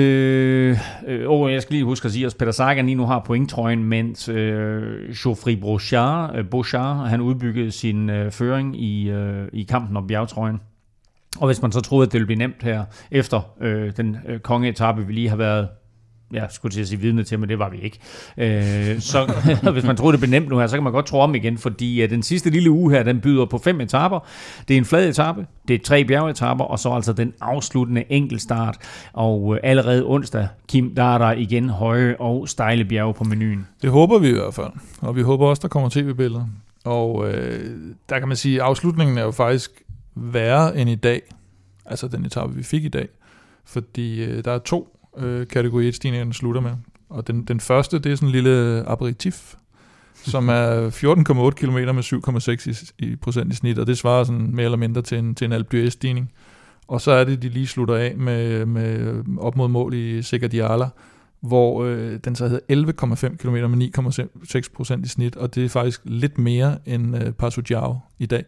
jeg skal lige huske at sige, at Peter Sagan lige nu har pointtrøjen, mens Geoffrey Bouchard han udbyggede sin føring i kampen om bjergtrøjen. Og hvis man så troede, at det ville blive nemt her efter den kongeetappe, vi lige har været... Jeg skulle til at sige vidne til, men det var vi ikke. Så hvis man troede, det blev nemt nu her, så kan man godt tro om igen, fordi den sidste lille uge her, den byder på 5 etaper. Det er en flad etape, det er 3 bjergetapper, og så altså den afsluttende enkeltstart. Og allerede onsdag, Kim, der er der igen høje og stejle bjerge på menuen. Det håber vi i hvert fald, og vi håber også, der kommer tv-billeder. Og der kan man sige, at afslutningen er jo faktisk værre end i dag, altså den etape, vi fik i dag, fordi der er 2 kategori 1-stigninger, den slutter med. Og den første, det er sådan en lille aperitif, som er 14,8 km med 7,6% i snit, og det svarer sådan mere eller mindre til en Alpe d'Huez-stigning. Og så er det, de lige slutter af med op mod mål i Segadiala, hvor den så hedder 11,5 km med 9,6% i snit, og det er faktisk lidt mere end Passo Giao i dag.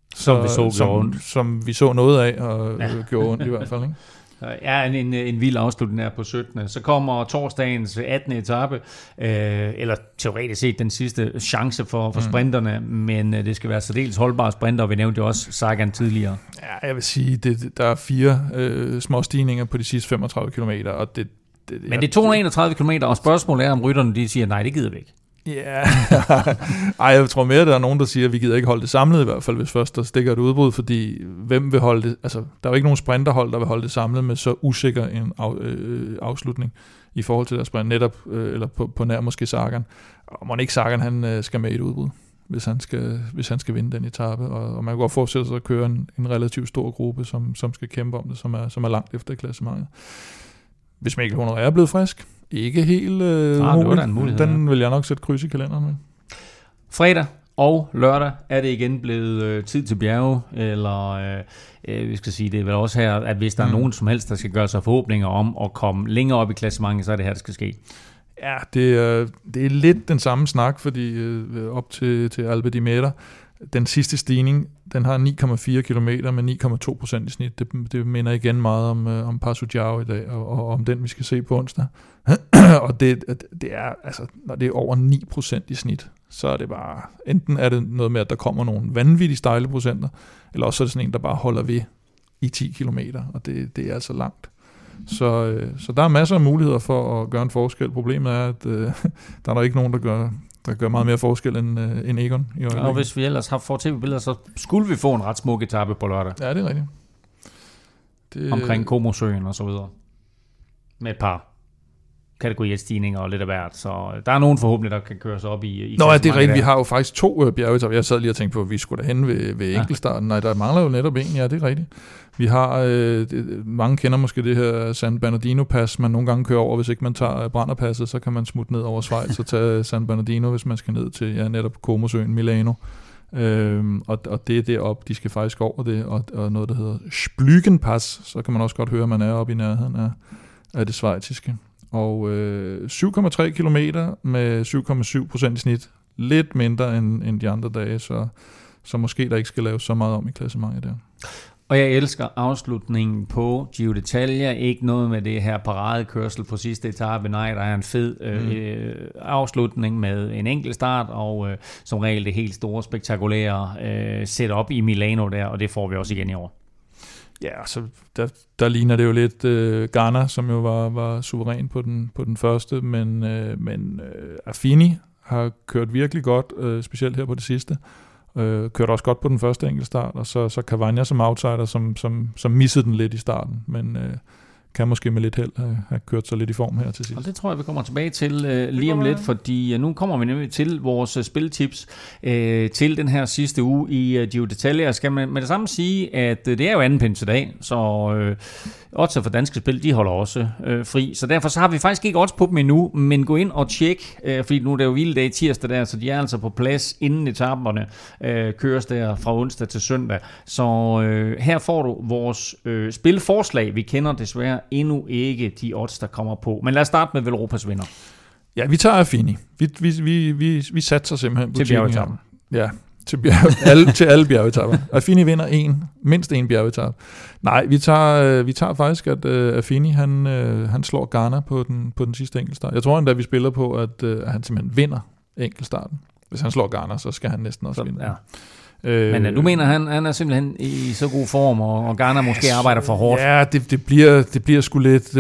Som vi så noget af, og gjorde ondt i hvert fald, ikke? Ja, en vild afslutning her på 17. Så kommer torsdagens 18. etape, eller teoretisk set den sidste chance for sprinterne, men det skal være særdeles holdbare sprinter, og vi nævnte jo også Sagan tidligere. Ja, jeg vil sige, der er 4 små stigninger på de sidste 35 km, og men det er 231 km, og spørgsmålet er, om rytterne de siger, nej, det gider vi ikke. Ja, jeg tror mere, der er nogen, der siger, at vi gider ikke holde det samlet i hvert fald, hvis først der stikker et udbrud, fordi hvem vil holde det, altså der er jo ikke nogen sprinterhold, der vil holde det samlet med så usikker en afslutning i forhold til deres sprint, netop, eller på nær måske Sagan. Og må ikke Sagan, han skal med i et udbrud, hvis han skal vinde den etape, og man kan godt forestille sig at køre en relativt stor gruppe, som skal kæmpe om det, som er langt efter klassementet. Hvis Mikkel Honoré er blevet frisk, ikke helt muligt. Den vil jeg nok sætte kryds i kalenderen med. Fredag og lørdag er det igen blevet tid til bjerge, eller vi skal sige, det er vel også her, at hvis der er nogen som helst, der skal gøre sig forhåbninger om at komme længere op i klassementet, så er det her, det skal ske. Ja, det er lidt den samme snak, fordi op til Alpe d'Huez, den sidste stigning, den har 9,4 km med 9,2% i snit. Det minder igen meget om Passo Giao i dag, og om den, vi skal se på onsdag. Og det er, altså, når det er over 9% i snit, så er det bare, enten er det noget med, at der kommer nogle vanvittigt stejle procenter, eller også er det sådan en, der bare holder ved i 10 km, og det er altså langt. Så der er masser af muligheder for at gøre en forskel. Problemet er, at der er der ikke nogen, der gør meget mere forskel end Egon i øjeblikket. Og hvis vi ellers får tv-billeder, så skulle vi få en ret smuk etape på lørdag. Ja, det er rigtigt. Omkring Comosøen og så videre. Med et par kategori 1-stigninger og lidt af hvert. Så der er nogen forhåbentlig, der kan køre sig op i Nå, ja, det er rigtigt. Vi har jo faktisk 2 bjergetapper. Jeg sad lige og tænkte på, at vi skulle derhen ved enkeltstarten. Nej, der mangler jo netop en. Ja, det er rigtigt. Vi har, mange kender måske det her San Bernardino-pas, man nogle gange kører over. Hvis ikke man tager Branderpasset, så kan man smutte ned over Schweiz og tage San Bernardino, hvis man skal ned til netop Comosøen, Milano. Og det er deroppe, de skal faktisk over det, og noget, der hedder Splügenpass, så kan man også godt høre, at man er oppe i nærheden af det schweiziske. Og 7,3 kilometer med 7,7% i snit. Lidt mindre end de andre dage, så måske der ikke skal laves så meget om i klassementet der. Og jeg elsker afslutningen på Giro d'Italia. Ikke noget med det her paradekørsel på sidste etape. Nej, der er en fed afslutning med en enkelt start, og som regel det helt store, spektakulære setup i Milano der, og det får vi også igen i år. Ja, så der ligner det jo lidt Ghana, som jo var suveræn på den første, men Affini har kørt virkelig godt, specielt her på det sidste. Kørte også godt på den første enkeltstart, og så Cavagna som outsider, som missede den lidt i starten, men kan måske med lidt held have kørt sig lidt i form her til sidst. Og det tror jeg, vi kommer tilbage til lige om lidt, fordi nu kommer vi nemlig til vores spiltips til den her sidste uge i Giro d'Italia. Skal man med det samme sige, at det er jo anden pinsedag, så odds for danske spil, de holder også fri. Så derfor så har vi faktisk ikke odds på dem endnu, men gå ind og tjek, fordi nu er det jo hviledag tirsdag der, så de er altså på plads inden etaperne køres der fra onsdag til søndag. Så her får du vores spilforslag. Vi kender desværre endnu ikke de odds, der kommer på. Men lad os starte med Velropas vinder. Ja, vi tager Affini. Vi satser simpelthen på til bjergetappen. Ja, til alle bjergetapper. Affini vinder mindst en bjergetappe. Nej, vi tager faktisk, at Affini han slår Ghana på den sidste enkeltstart. Jeg tror endda, vi spiller på, at han simpelthen vinder enkeltstarten. Hvis han slår Ghana, så skal han næsten også vinde. Ja. Men du mener, han er simpelthen i så god form, og Ghana måske arbejder for hårdt? Ja, det bliver sgu lidt...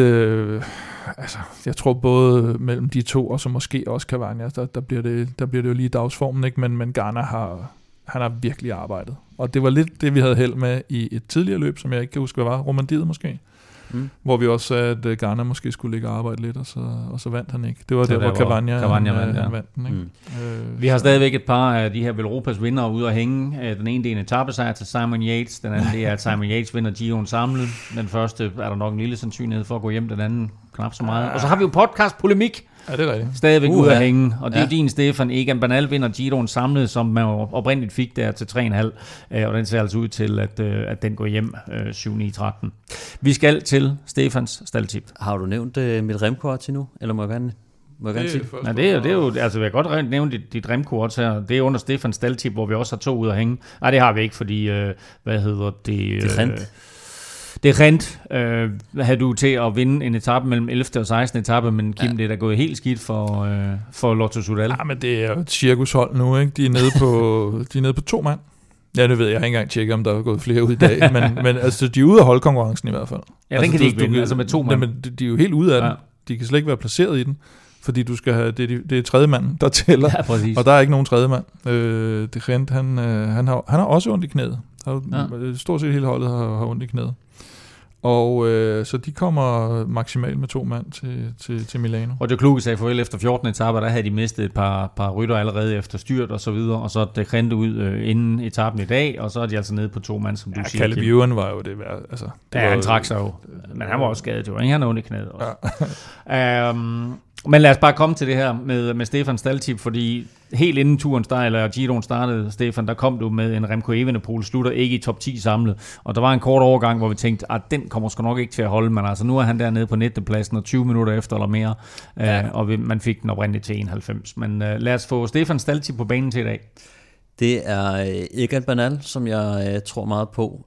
jeg tror både mellem de to, og så måske også Cavagna, der bliver det jo lige dagsformen, ikke? Men Ghana han har virkelig arbejdet. Og det var lidt det, vi havde held med i et tidligere løb, som jeg ikke kan huske, hvad var. Romandiet måske. Hvor vi også sagde, at Ghana måske skulle ligge og arbejde lidt, og så vandt han ikke. Det var der, hvor Cavagna vandt den. Ikke? Vi har stadigvæk et par af de her Velropas vindere ude at hænge. Den ene, det er en etapesejr til Simon Yates. Den anden, det er, at Simon Yates vinder Giroen samlet. Den første er der nok en lille sandsynlighed for at gå hjem. Den anden knap så meget. Og så har vi jo podcast-polemik. Ja, det er rigtigt. Stadigvæk ude at hænge. Og det er jo din, Stefan. Egan Bernal vinder Giroen samlet, som man oprindeligt fik der til 3,5. Og den ser altså ud til, at den går hjem 7-9-13. Vi skal til Stefans staldtip. Har du nævnt mit Remco til nu? Eller må jeg gerne sige? Nej, det er jo, altså jeg kan godt nævne dit Remco her. Det er under Stefans staldtip, hvor vi også har 2 ude at hænge. Nej, det har vi ikke, fordi, hvad hedder det? Det rent. Det rent havde du til at vinde en etape mellem 11. og 16. etape, men Kim, det er da gået helt skidt for Lotto Soudal. Ja, men det er jo et cirkushold nu, ikke? De er nede på 2 mand. Ja, det ved jeg. Jeg har ikke engang tjekket, om der er gået flere ud i dag, men altså, de er ude af holdkonkurrencen i hvert fald. Ja, den kan de ikke vinde, altså med 2 mand. Men de er jo helt ude af den. De kan slet ikke være placeret i den, fordi du skal have, det er tredje mand, der tæller, og der er ikke nogen tredje mand. Det rent, han har også ondt i knæet. Stort set hele holdet har ondt i knæet. Og så de kommer maksimalt med 2 mand til Milano. Og det kloge sagde farvel efter 14. etape, der havde de mistet et par rytter allerede efter styrt og så videre, og så det rente ud inden etappen i dag, og så er de altså nede på 2 mand, som du siger. Caleb Ewan var jo det værd. Altså, han trak sig jo, men han var også skadet jo, ikke? Han har ondt i knæet også. Ja. Men lad os bare komme til det her med Stefans staldtip, fordi helt inden turen eller Giroen startede, Stefan, der kom du med en Remco Evenepoel, slutter ikke i top 10 samlet, og der var en kort overgang, hvor vi tænkte, at den kommer sgu nok ikke til at holde, men altså nu er han dernede på 19. pladsen, og 20 minutter efter eller mere, og man fik den oprindeligt til 91. Men lad os få Stefans staldtip på banen til i dag. Det er Egan Bernal, som jeg tror meget på.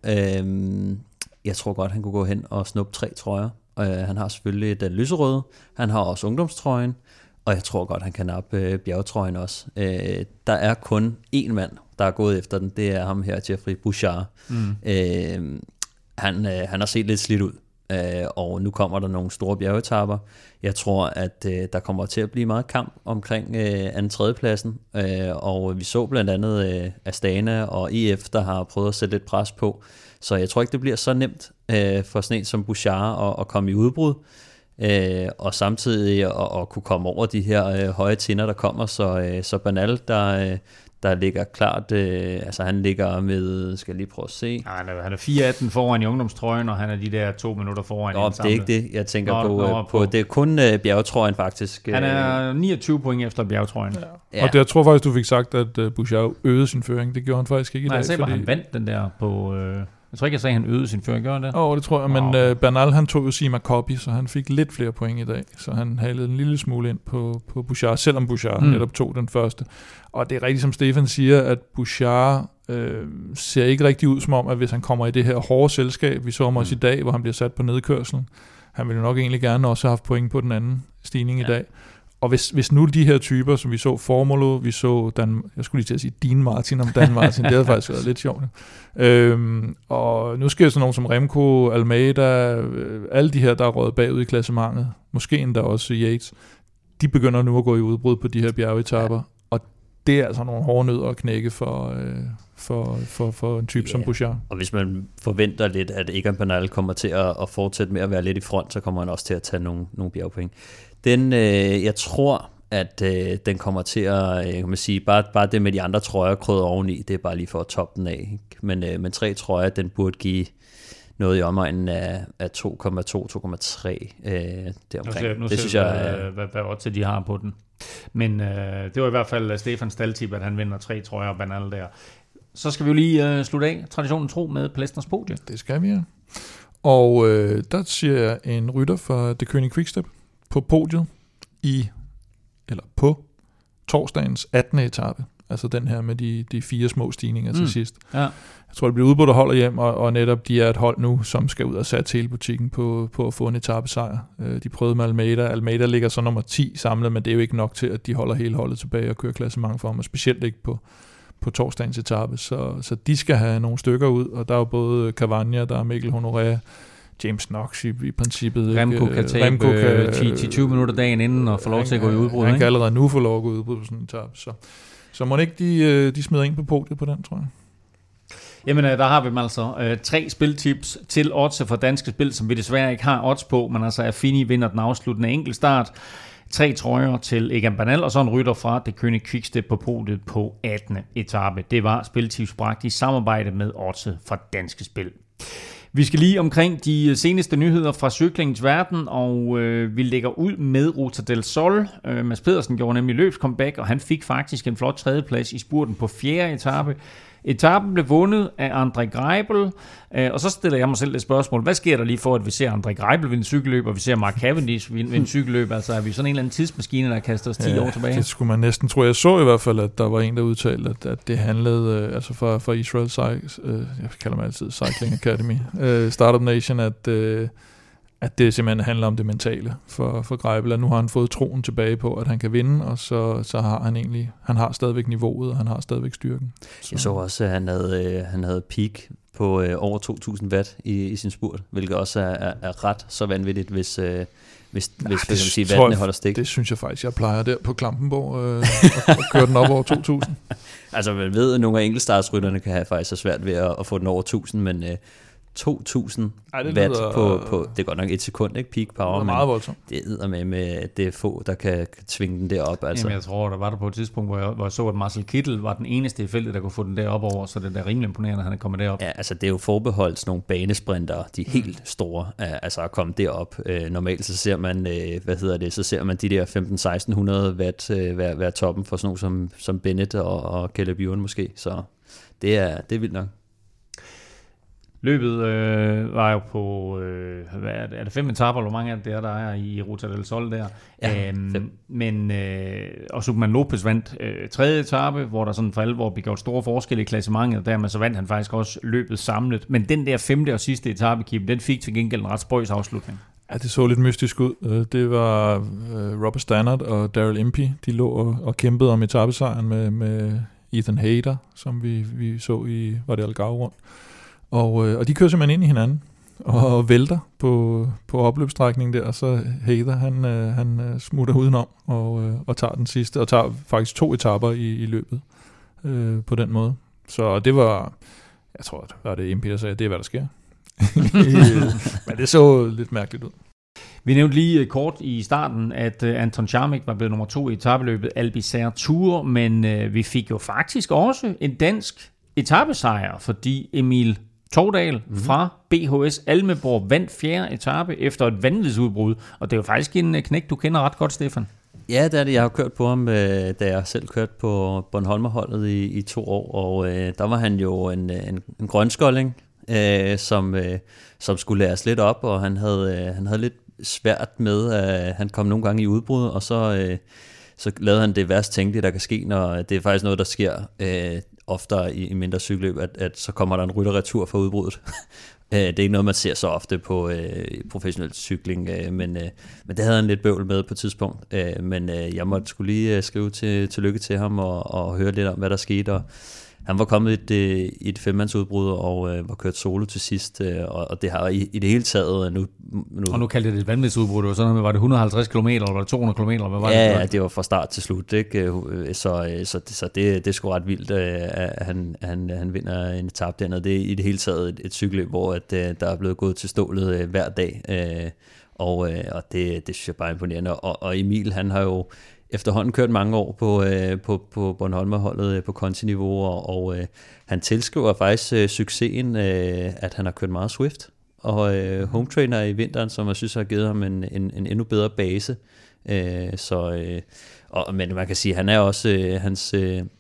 Jeg tror godt, han kunne gå hen og snuppe 3 trøjer. Han har selvfølgelig den lyserøde, han har også ungdomstrøjen, og jeg tror godt, han kan nappe bjergetrøjen også. Der er kun én mand, der er gået efter den, det er ham her, Jeffrey Bouchard. Han har set lidt slidt ud, og nu kommer der nogle store bjergetapper. Jeg tror, at der kommer til at blive meget kamp omkring 2. pladsen, og vi så blandt andet Astana og EF, der har prøvet at sætte lidt pres på. Så jeg tror ikke, det bliver så nemt for sådan en som Bouchard at komme i udbrud, og samtidig at kunne komme over de her høje tinder, der kommer. Så Bernal, der ligger klart, altså han ligger med, skal jeg lige prøve at se. Ja, han er 4,18 foran i ungdomstrøjen, og han er de der 2 minutter foran. Nå, det er ikke det, jeg tænker på. Det er kun bjergetrøjen faktisk. Han er 29 point efter bjergetrøjen. Ja. Og det, jeg tror faktisk, du fik sagt, at Bouchard øgede sin føring. Det gjorde han faktisk ikke i dag. Jeg sagde bare, han vandt den der på... Jeg tror ikke, jeg sagde, at han øgede sin føring. Gjorde han det? Det tror jeg, men Bernal, han tog jo Sima Coppi, så han fik lidt flere point i dag. Så han halede en lille smule ind på Bouchard, selvom Bouchard netop tog den første. Og det er rigtigt, som Stefan siger, at Bouchard ser ikke rigtig ud som om, at hvis han kommer i det her hårde selskab, vi så ham også i dag, hvor han bliver sat på nedkørslen, han ville nok egentlig gerne også have haft point på den anden stigning i dag. Og hvis nu de her typer, som vi så Formolo, vi så jeg skulle lige til at sige Dean Martin om Dan Martin, det havde faktisk været lidt sjovt. Og nu sker sådan nogen som Remco, Almeida, alle de her, der er røget bagud i klassementet, måske endda også Yates, de begynder nu at gå i udbrud på de her bjergetapper, og det er altså nogle hårde nødder at knække for en type som Bouchard. Og hvis man forventer lidt, at Egan Bernal kommer til at fortsætte med at være lidt i front, så kommer han også til at tage nogle bjergpoint. Jeg tror, at den kommer til at, kan man sige, bare det med de andre trøjer krydder oveni, det er bare lige for at toppe den af. Men 3 trøjer, den burde give noget i omegnen af 2,2-2,3 deromkring. Nu synes jeg, hvad odds de har på den. Men det var i hvert fald Stefans staldtip, at han vinder 3 trøjer og Bernal der. Så skal vi jo lige slutte af, traditionen tro, med Plesners podie. Det skal vi, ja. Og der siger jeg en rytter fra The König Quickstep på podiet på torsdagens 18. etape. Altså den her med de 4 små stigninger til sidst. Ja. Jeg tror, det bliver udbudt og holder hjem, og netop de er et hold nu, som skal ud og sætte hele butikken på at få en etapesejr. De prøvede med Almeida. Almeida ligger så nummer 10 samlet, men det er jo ikke nok til, at de holder hele holdet tilbage og kører klassement for ham, og specielt ikke på torsdagens etape. Så de skal have nogle stykker ud, og der er jo både Cavagna, der er Mikkel Honoré, James Knox i princippet. Remco kan tabe 10-20 minutter dagen inden og få lov til at gå i udbrud. Han kan allerede nu få lov at gå i udbrud på sådan en etape. Så må ikke de smider ind på podiet på den, tror jeg. Jamen, der har vi dem altså 3 spiltips til odds for danske spil, som vi desværre ikke har odds på, men altså Affini vinder den afsluttende enkeltstart. 3 trøjer til Egan Bernal, og så en rytter fra Det König Quickstep på podiet på 18. etape. Det var spiltips bragt i samarbejde med odds for danske spil. Vi skal lige omkring de seneste nyheder fra cyklingens verden, og vi lægger ud med Ruta del Sol. Mads Pedersen gjorde nemlig løbscomeback, og han fik faktisk en flot 3. plads i spurten på 4. etape. Etappen blev vundet af André Greipel, og så stiller jeg mig selv et spørgsmål. Hvad sker der lige for, at vi ser André Greipel vinde cykelløb, og vi ser Mark Cavendish vinde cykelløb? Altså er vi sådan en eller anden tidsmaskine, der kaster os 10 år tilbage? Det skulle man næsten tro. Jeg så i hvert fald, at der var en, der udtalte, at det handlede altså fra Israel, jeg kalder mig altid Cycling Academy, Startup Nation, at det simpelthen handler om det mentale for Greipel, at nu har han fået troen tilbage på, at han kan vinde, og så har han har stadigvæk niveauet, og han har stadigvæk styrken. Jeg så også, at han havde peak på over 2.000 watt i sin spurt, hvilket også er ret så vanvittigt, hvis wattene holder stik. Det synes jeg faktisk, jeg plejer der på Klampenborg at køre den op over 2.000. Altså man ved, at nogle af enkeltstartsrytterne kan have faktisk så svært ved at få den over 1.000, men 2.000 watt på, det er godt nok 1 sekund, ikke? Peak power, det er meget voldsomt. Det er med det er få, der kan tvinge den derop. Altså. Jamen, jeg tror, der var der på et tidspunkt, hvor jeg så, at Marcel Kittel var den eneste i feltet, der kunne få den derop over, så det er rimelig imponerende, at han er kommet derop. Ja, altså det er jo forbeholdt sådan nogle banesprinter, de helt store, altså at komme derop. Normalt så ser man, så ser man de der 1.500-1.600 watt være toppen for sådan nogle som Bennett og Caleb Ewan måske, så det er vildt nok. Løbet var jo på, er det 5 etaper, eller hvor mange af det der er i Ruta del Sol der? Ja, og Superman Lopez vandt 3. etape, hvor der sådan for alvor blev gjort store forskelle i klassementet, og dermed så vandt han faktisk også løbet samlet. Men den der 5. og sidste etape, Kim, den fik til gengæld en ret spøjs afslutning. Ja, det så lidt mystisk ud. Det var Robert Stannard og Daryl Impey, de lå og kæmpede om etapesejren med Ethan Hayter, som vi så i, var det Algarve rundt. Og de kører simpelthen ind i hinanden og vælter på opløbsstrækningen der, og så Hayter, han smutter udenom og tager den sidste, og tager faktisk 2 etaper i løbet på den måde. Så det var, jeg tror, det var det Impey, der sagde, det er, hvad der sker. Men det så lidt mærkeligt ud. Vi nævnte lige kort i starten, at Anton Charmik var blevet nummer 2 i etapeløbet Albizère Tour, men vi fik jo faktisk også en dansk etapesejr, fordi Emil Tovdal fra BHS Almeborg vandt 4. etape efter et vanvidsudbrud, og det er jo faktisk en knægt, du kender ret godt, Stefan. Ja, det er det. Jeg har kørt på ham, da jeg selv kørte på Bornholmerholdet i 2 år, og der var han jo en grønskolling, som skulle læres lidt op, og han havde lidt svært med, at han kom nogle gange i udbrud, og så lavede han det værst tænkelige, der kan ske, når det er faktisk noget, der sker oftere i mindre cykelløb, at så kommer der en rytterretur for udbruddet. Det er ikke noget, man ser så ofte på professionel cykling, men det havde han lidt bøvl med på et tidspunkt. Men jeg måtte skulle lige skrive tillykke til ham og høre lidt om, hvad der skete. Og han var kommet i et 5-mandsudbrud og var kørt solo til sidst, og det har i det hele taget nu... Og nu kaldte det et vanvidsudbrud, sådan noget, var det 150 km, eller var det 200 km, eller hvad var det? Ja, det var fra start til slut, ikke? Så det er sgu ret vildt, at han vinder en etape dernede. Det er i det hele taget et cykelløb, hvor der er blevet gået til stålet hver dag, og det synes jeg bare er imponerende. Og Emil, han har jo efterhånden kørt mange år på Bornholmerholdet på konti-niveau, og han tilskriver faktisk succesen, at han har kørt meget Swift, og home trainer i vinteren, som jeg synes har givet ham en endnu bedre base. Men man kan sige, han er også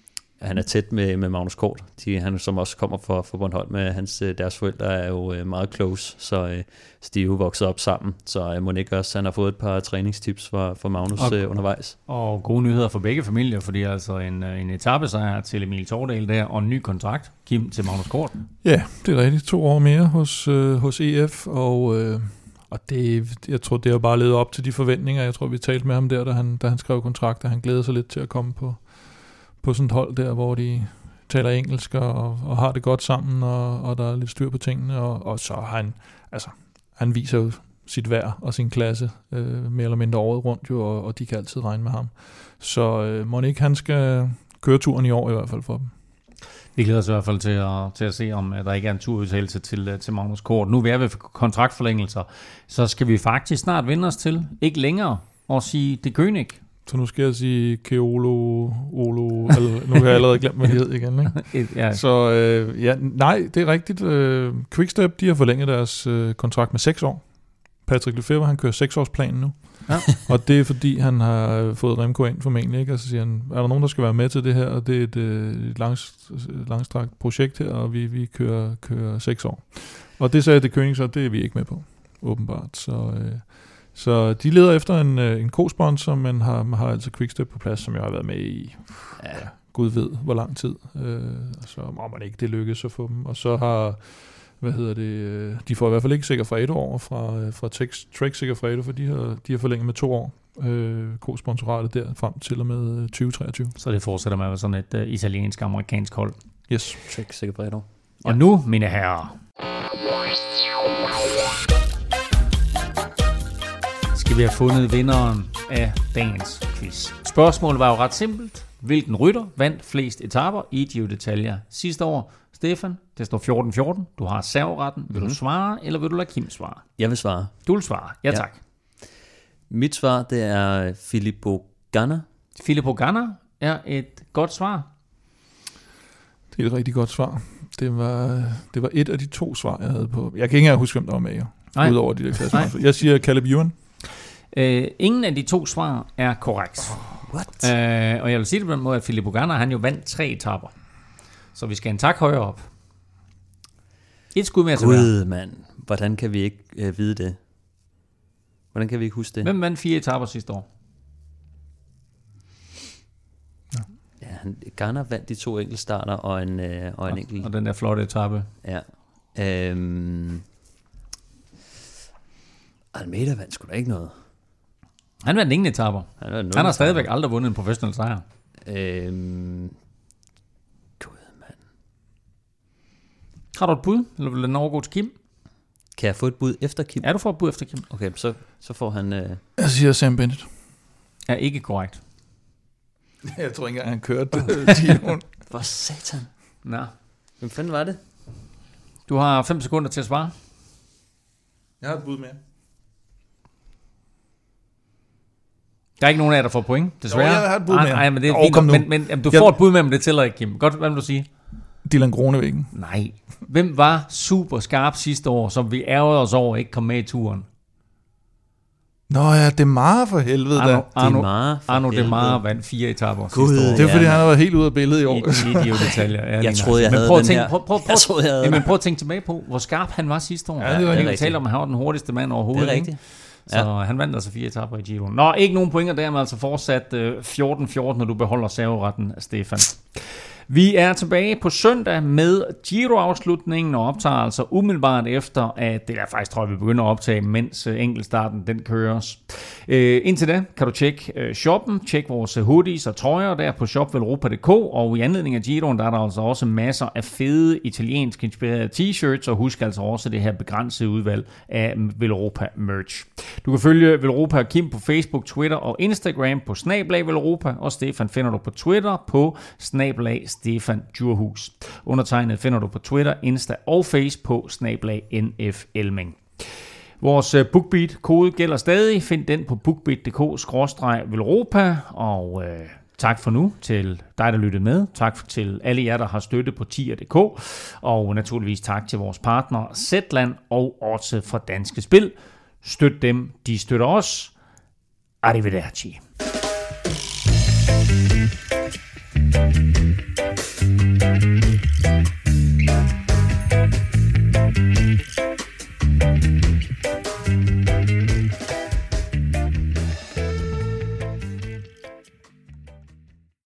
han er tæt med Magnus Kort. Han som også kommer fra Bornholm med deres forældre er jo meget close, så de er jo vokset op sammen. Så Monique også, han har fået et par træningstips fra Magnus undervejs. Og gode nyheder for begge familier, fordi altså en etapesejr til Emil Tordal der, og en ny kontrakt, Kim, til Magnus Kort. Ja, det er rigtigt. 2 år mere hos EF, og det, jeg tror, det har bare levet op til de forventninger. Jeg tror, vi talte med ham der, da han skrev kontrakt, og han glæder sig lidt til at komme på sådan et hold der, hvor de taler engelsk og har det godt sammen, og der er lidt styr på tingene, og så har han viser jo sit værd og sin klasse mere eller mindre året rundt jo, og de kan altid regne med ham. Så Monique, han skal køre turen i år i hvert fald for dem. Vi glæder os i hvert fald til at se, om der ikke er en turudtagelse til Magnus Kort. Nu er vi ved kontraktforlængelser, så skal vi faktisk snart vende os til, ikke længere, og sige De König. Så nu skal jeg sige Keolo, eller nu har jeg allerede glemt, hvad det hed igen. Ikke? Ja. Så nej, det er rigtigt. Quickstep, de har forlænget deres kontrakt med 6 år. Patrick Lefevre, han kører 6-årsplanen nu. Ja. Og det er fordi, han har fået Remco ind formentlig, ikke? Og så siger han, er der nogen, der skal være med til det her? Og det er et langstrakt projekt her, og vi kører 6 år. Og det sagde De König, så det er vi ikke med på, åbenbart. Så de leder efter en co-sponsor, men har altså Quickstep på plads, som jeg har været med i, Gud ved hvor lang tid. Så må man ikke det lykkes at få dem. Og så har, de får i hvert fald ikke Sikker Fredo over fra Trek Sikker Fredo, for de har forlænget med 2 år co-sponsoratet der frem til og med 2023. Så det fortsætter med at være sådan et italiensk-amerikansk hold. Yes. Trek Sikker Fredo. Og nu, mine herrer, skal vi have fundet vinderen af dagens quiz. Spørgsmålet var jo ret simpelt. Hvilken rytter vandt flest etaper i Giro d'Italia sidste år? Stefan, det står 14-14. Du har serveretten. Vil du svare, eller vil du lade Kim svare? Jeg vil svare. Du vil svare. Ja, tak. Mit svar, det er Filippo Ganna. Filippo Ganna er et godt svar. Det er et rigtig godt svar. Det var et af de 2 svar, jeg havde på. Jeg kan ikke engang huske, hvem der var med, udover de der klasser. Jeg siger Caleb Ewan. Ingen af de 2 svar er korrekt. What? Og jeg vil sige det på den måde, at Filippo Ganna, han jo vandt 3 etaper. Så vi skal en tak højere op. Et skud mere til hver. Gud, mand. Hvordan kan vi ikke vide det? Hvordan kan vi ikke huske det? Hvem vandt 4 etaper sidste år? Ja, Ganna vandt de 2 enkeltstarter og en enkelt. Og den der flotte etape. Ja. Almeida vandt sgu da ikke noget. Han vandt ingen etaper. Han har stadigvæk aldrig vundet en professionel sejr. Gud, mand. Har du et bud, eller vil den overgå til Kim? Kan jeg få et bud efter Kim? Ja, du får et bud efter Kim. Okay, så får han... Jeg siger Sam Bennett. Er ikke korrekt. Jeg tror ikke engang, han kørte Giroen. For satan. Nå. Hvem fanden var det? Du har 5 sekunder til at svare. Jeg har et bud mere. Der er ikke nogen af jer, der får point, desværre. Jo, jeg har et bud mere. Nej, men det er fint. Men du får et bud med, men det tæller ikke, Kim. Godt, hvad vil du sige? Dylan Groenewegen. Nej. Hvem var super skarp sidste år, som vi ærgede os over ikke kom med i turen? Nå ja, Demare for helvede da. Arno Demare vandt 4 etaper sidste år. Det er fordi, han har været helt ude af billedet i år. I Giro d'Italia. Jeg troede, jeg havde den her. Men prøv at tænke tilbage på, hvor skarp han var sidste år. Ja, det var vi talte om, at han var den hurtigste mand overhovedet. Det er rigtigt. Så han vandt altså 4 etaper i Giro. Nå, ikke nogen pointer der, men altså fortsat 14-14, når du beholder serveretten, Stefan. Vi er tilbage på søndag med Giro-afslutningen og optager altså umiddelbart efter, at det er faktisk, tror jeg, vi begynder at optage, mens enkeltstarten den køres. Indtil da kan du tjekke shoppen, tjek vores hoodies og trøjer der på shopvelropa.dk, og i anledning af Giroen, der er der altså også masser af fede italiensk inspirerede t-shirts, og husk altså også det her begrænsede udvalg af Velropa merch. Du kan følge Velropa og Kim på Facebook, Twitter og Instagram på @Velropa, og Stefan finder du på Twitter på @Stefan Djurhus. Undertegnet finder du på Twitter, Insta og Face på @NFElming. Vores BookBeat-kode gælder stadig. Find den på bookbeat.dk/Velropa. Og tak for nu til dig, der lyttede med. Tak til alle jer, der har støttet på tier.dk. Og naturligvis tak til vores partnere Zetland og Odds fra Danske Spil. Støt dem, de støtter os. Arrivederci.